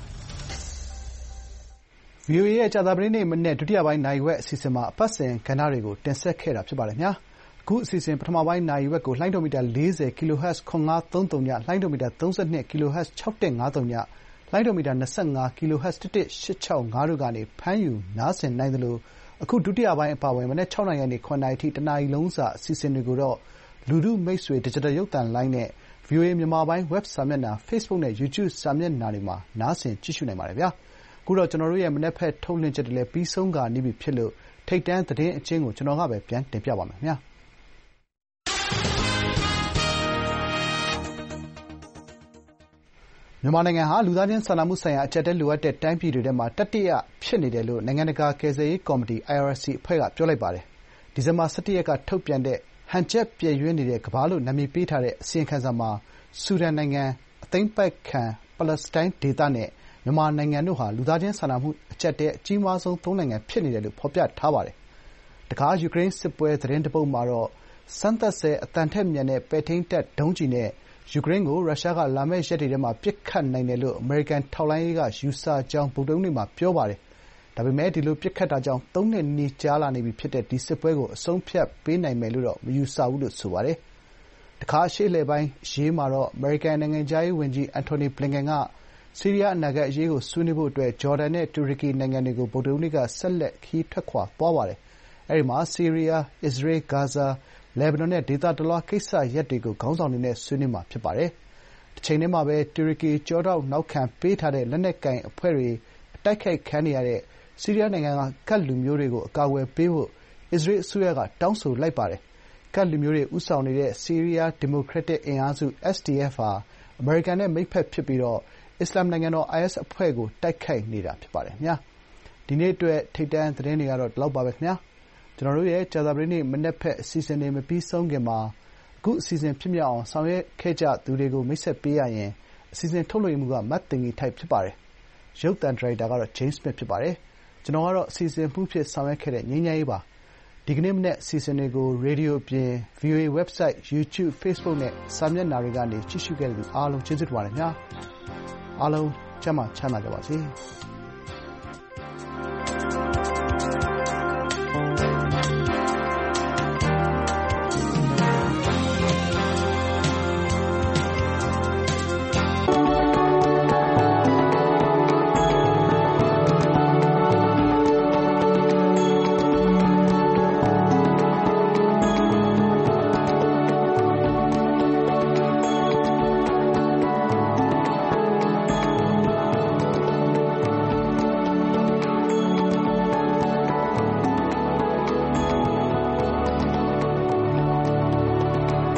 ။ VOA ရဲ့ကြာသပတေးနေ့မနေ့ဒုတိယပိုင်းနိုင်ဝက်အစီအစဉ်မှာအပတ်စဉ်ကဏ္ဍတွေကိုတင်ဆက်ခဲ့တာဖြစ်ပါတယ်။အခုအစီအစဉ်ပထမပိုင်းနိုင်ဝက်ကိုလှိုင်းဒိုမီတာ40 kHz 9530ညလှိုင်းဒိုမီတာ32 kHz 6150ညလှိုင်းဒိုမီတာ25 kHz 11865တို့ကနေဖမ်းယူနားဆင်နိုင်သလိုအခုဒုတိယပိုင်းအပါအဝင်မနေ့6နာရီကနေ9နာရီအထိတနာရီလုံးစာအစီအစဉ်တွေကိုတော့လူထုမိတ်ဆွေ Digital ရုပ်သံလိုင်းနဲ့ VOA မြန်မာပိုင်း Web စာမျက်နှာ Facebook နဲ့ YouTube စာမျက်နှာတွေမှာနားဆင်ကြည့်ရှုနိုင်ပါတယ်ဗျာ။အခုတော့ကျွန်တော်တို့ရဲ့မနေ့ဖက်ထုတ်လွှင့်ချက်တွေလည်းပြီးဆုံးခါနီးပြီဖြစ်လို့ထိပ်တန်းသတင်းအကျဉ်းကိုကျွန်တော်ကပဲပြန်တင်ပြပါမယ်ဗျာ။မြန်မာနိုင်ငံဟာလူသားချင်းစာနာမှုဆိုင်ရာအကျပ်အတည်းလိုအပ်တဲ့တိုင်းပြည်တွေထဲမှာတတိယဖြစ်နေတယ်လို့နိုင်ငံတကာကယ်ဆယ်ရေးကော်မတီ IRC အဖွဲ့ကပြောလိုက်ပါတယ်။ဒီဇင်ဘာ17ရက်ကထုတ်ပြန်တဲ့ဟန်ချက်ပျက်ယွင်းနေတဲ့ကမ္ဘာလို့နာမည်ပေးထားတဲ့အစီရင်ခံစာမှာဆူဒန်နိုင်ငံ၊အသိမ်းပိုက်ခံပါလက်စတိုင်းဒေသနဲ့မြန်မာနိုင်ငံတို့ဟာလူသားချင်းစာနာမှုအကျပ်အတည်းအကြီးမားဆုံး3နိုင်ငံဖြစ်နေတယ်လို့ဖော်ပြထားပါတယ်။တခါယူကရိန်းစစ်ပွဲသတင်းတပုဒ်မှာတော့စမ်းသပ်ဆဲအသံထက်မြန်တဲ့ပဲ့ထိန်းတပ်ဒုံးကျည်နဲ့ယူကရိန်းကိုရုရှားကလာမယ့်ရက်တွေထဲမှာပစ်ခတ်နိုင်တယ်လို့အမေရိကန်ထောက်လှမ်းရေးကယူဆကြောင်းဗုဒ္ဓဟူးနေ့မှာပြောပါတယ်။ဒါပေမဲ့ဒီလိုပစ်ခတ်တာကြောင့်3နှစ်နီးကြာလာနေပြီဖြစ်တဲ့ဒီစစ်ပွဲကိုအဆုံးဖြတ်ပေးနိုင်မယ်လို့တော့မယူဆဘူးလို့ဆိုပါတယ်။တခါအရှေ့အလယ်ပိုင်းအရေးမှာတော့အမေရိကန်နိုင်ငံခြားရေးဝန်ကြီးအန်တိုနီဘလင်ကန်ကဆီးရီးယားအနာဂတ်အရေးကိုဆွေးနွေးဖို့အတွက်ဂျော်ဒန်နဲ့တူရကီနိုင်ငံတွေကိုဗုဒ္ဓဟူးနေ့ကဆက်လက်ခရီးထွက်ခွာသွားပါတယ်။အဲဒီမှာဆီးရီးယား၊အစ္စရေး၊ဂါဇာ၊လက်ဘနွန်နဲ့ဒေသတလွှားကိစ္စရပ်တွေကိုခေါင်းဆောင်တွေနဲ့ဆွေးနွေးမှာဖြစ်ပါတယ်။တချိန်တည်းမှာပဲတူရကီကျောထောက်နောက်ခံပေးထားတဲ့လက်နက်ကိုင်အဖွဲ့တွေအတိုက်ခိုက်ခံနေရတဲ့ဆီးရီးယားနိုင်ငံကကဒ်လူမျိုးတွေကိုအကာအကွယ်ပေးဖို့အစ္စရေးအစိုးရကတောင်းဆိုလိုက်ပါတယ်။ကဒ်လူမျိုးတွေဦးဆောင်နေတဲ့ဆီးရီးယားဒီမိုကရက်တစ်အင်အားစု SDF ဟာအမေရိကန်နဲ့မိတ်ဖက်ဖြစ်ပြီးအစ္စလာမ်နိုင်ငံတော် IS အဖွဲ့ကိုတိုက်ခိုက်နေတာဖြစ်ပါတယ်။ဒီနေ့အတွက်ထိပ်တန်းသတင်းတွေကတော့ဒီလောက်ပါပဲခင်ဗျာ။ကျွန်တော်တို့ရဲ့ကြာသပတေးနေ့မနက်ဖက်အစီအစဉ်တွေမပြီးဆုံးခင်မှာအခုအစီအစဉ်ဖြစ်မြောက်အောင်ဆောင်ရွက်ခဲ့ကြသူတွေကိုမိတ်ဆက်ပေးရရင်အစီအစဉ်ထုတ်လွှင့်မှုကမတ်တင်ကြီးထိုက်ဖြစ်ပါတယ်။ရုပ်သံဒါရိုက်တာကတော့ James Smith ဖြစ်ပါတယ်။ကျွန်တော်ကတော့အစီအစဉ်မှုဖြစ်ဆောင်ရွက်ခဲ့တဲ့ငြိမ်းချမ်းရေးပါ။ဒီကနေ့မနက်အစီအစဉ်တွေကိုရေဒီယိုအပြင် VOA website, YouTube, Facebook နဲ့စာမျက်နှာတွေကနေကြည့်ရှုခဲ့တဲ့လူအားလုံးကျေးဇူးတင်ပါတယ်ခင်ဗျာအားလုံးကျန်းမာချမ်းသာကြပါစေ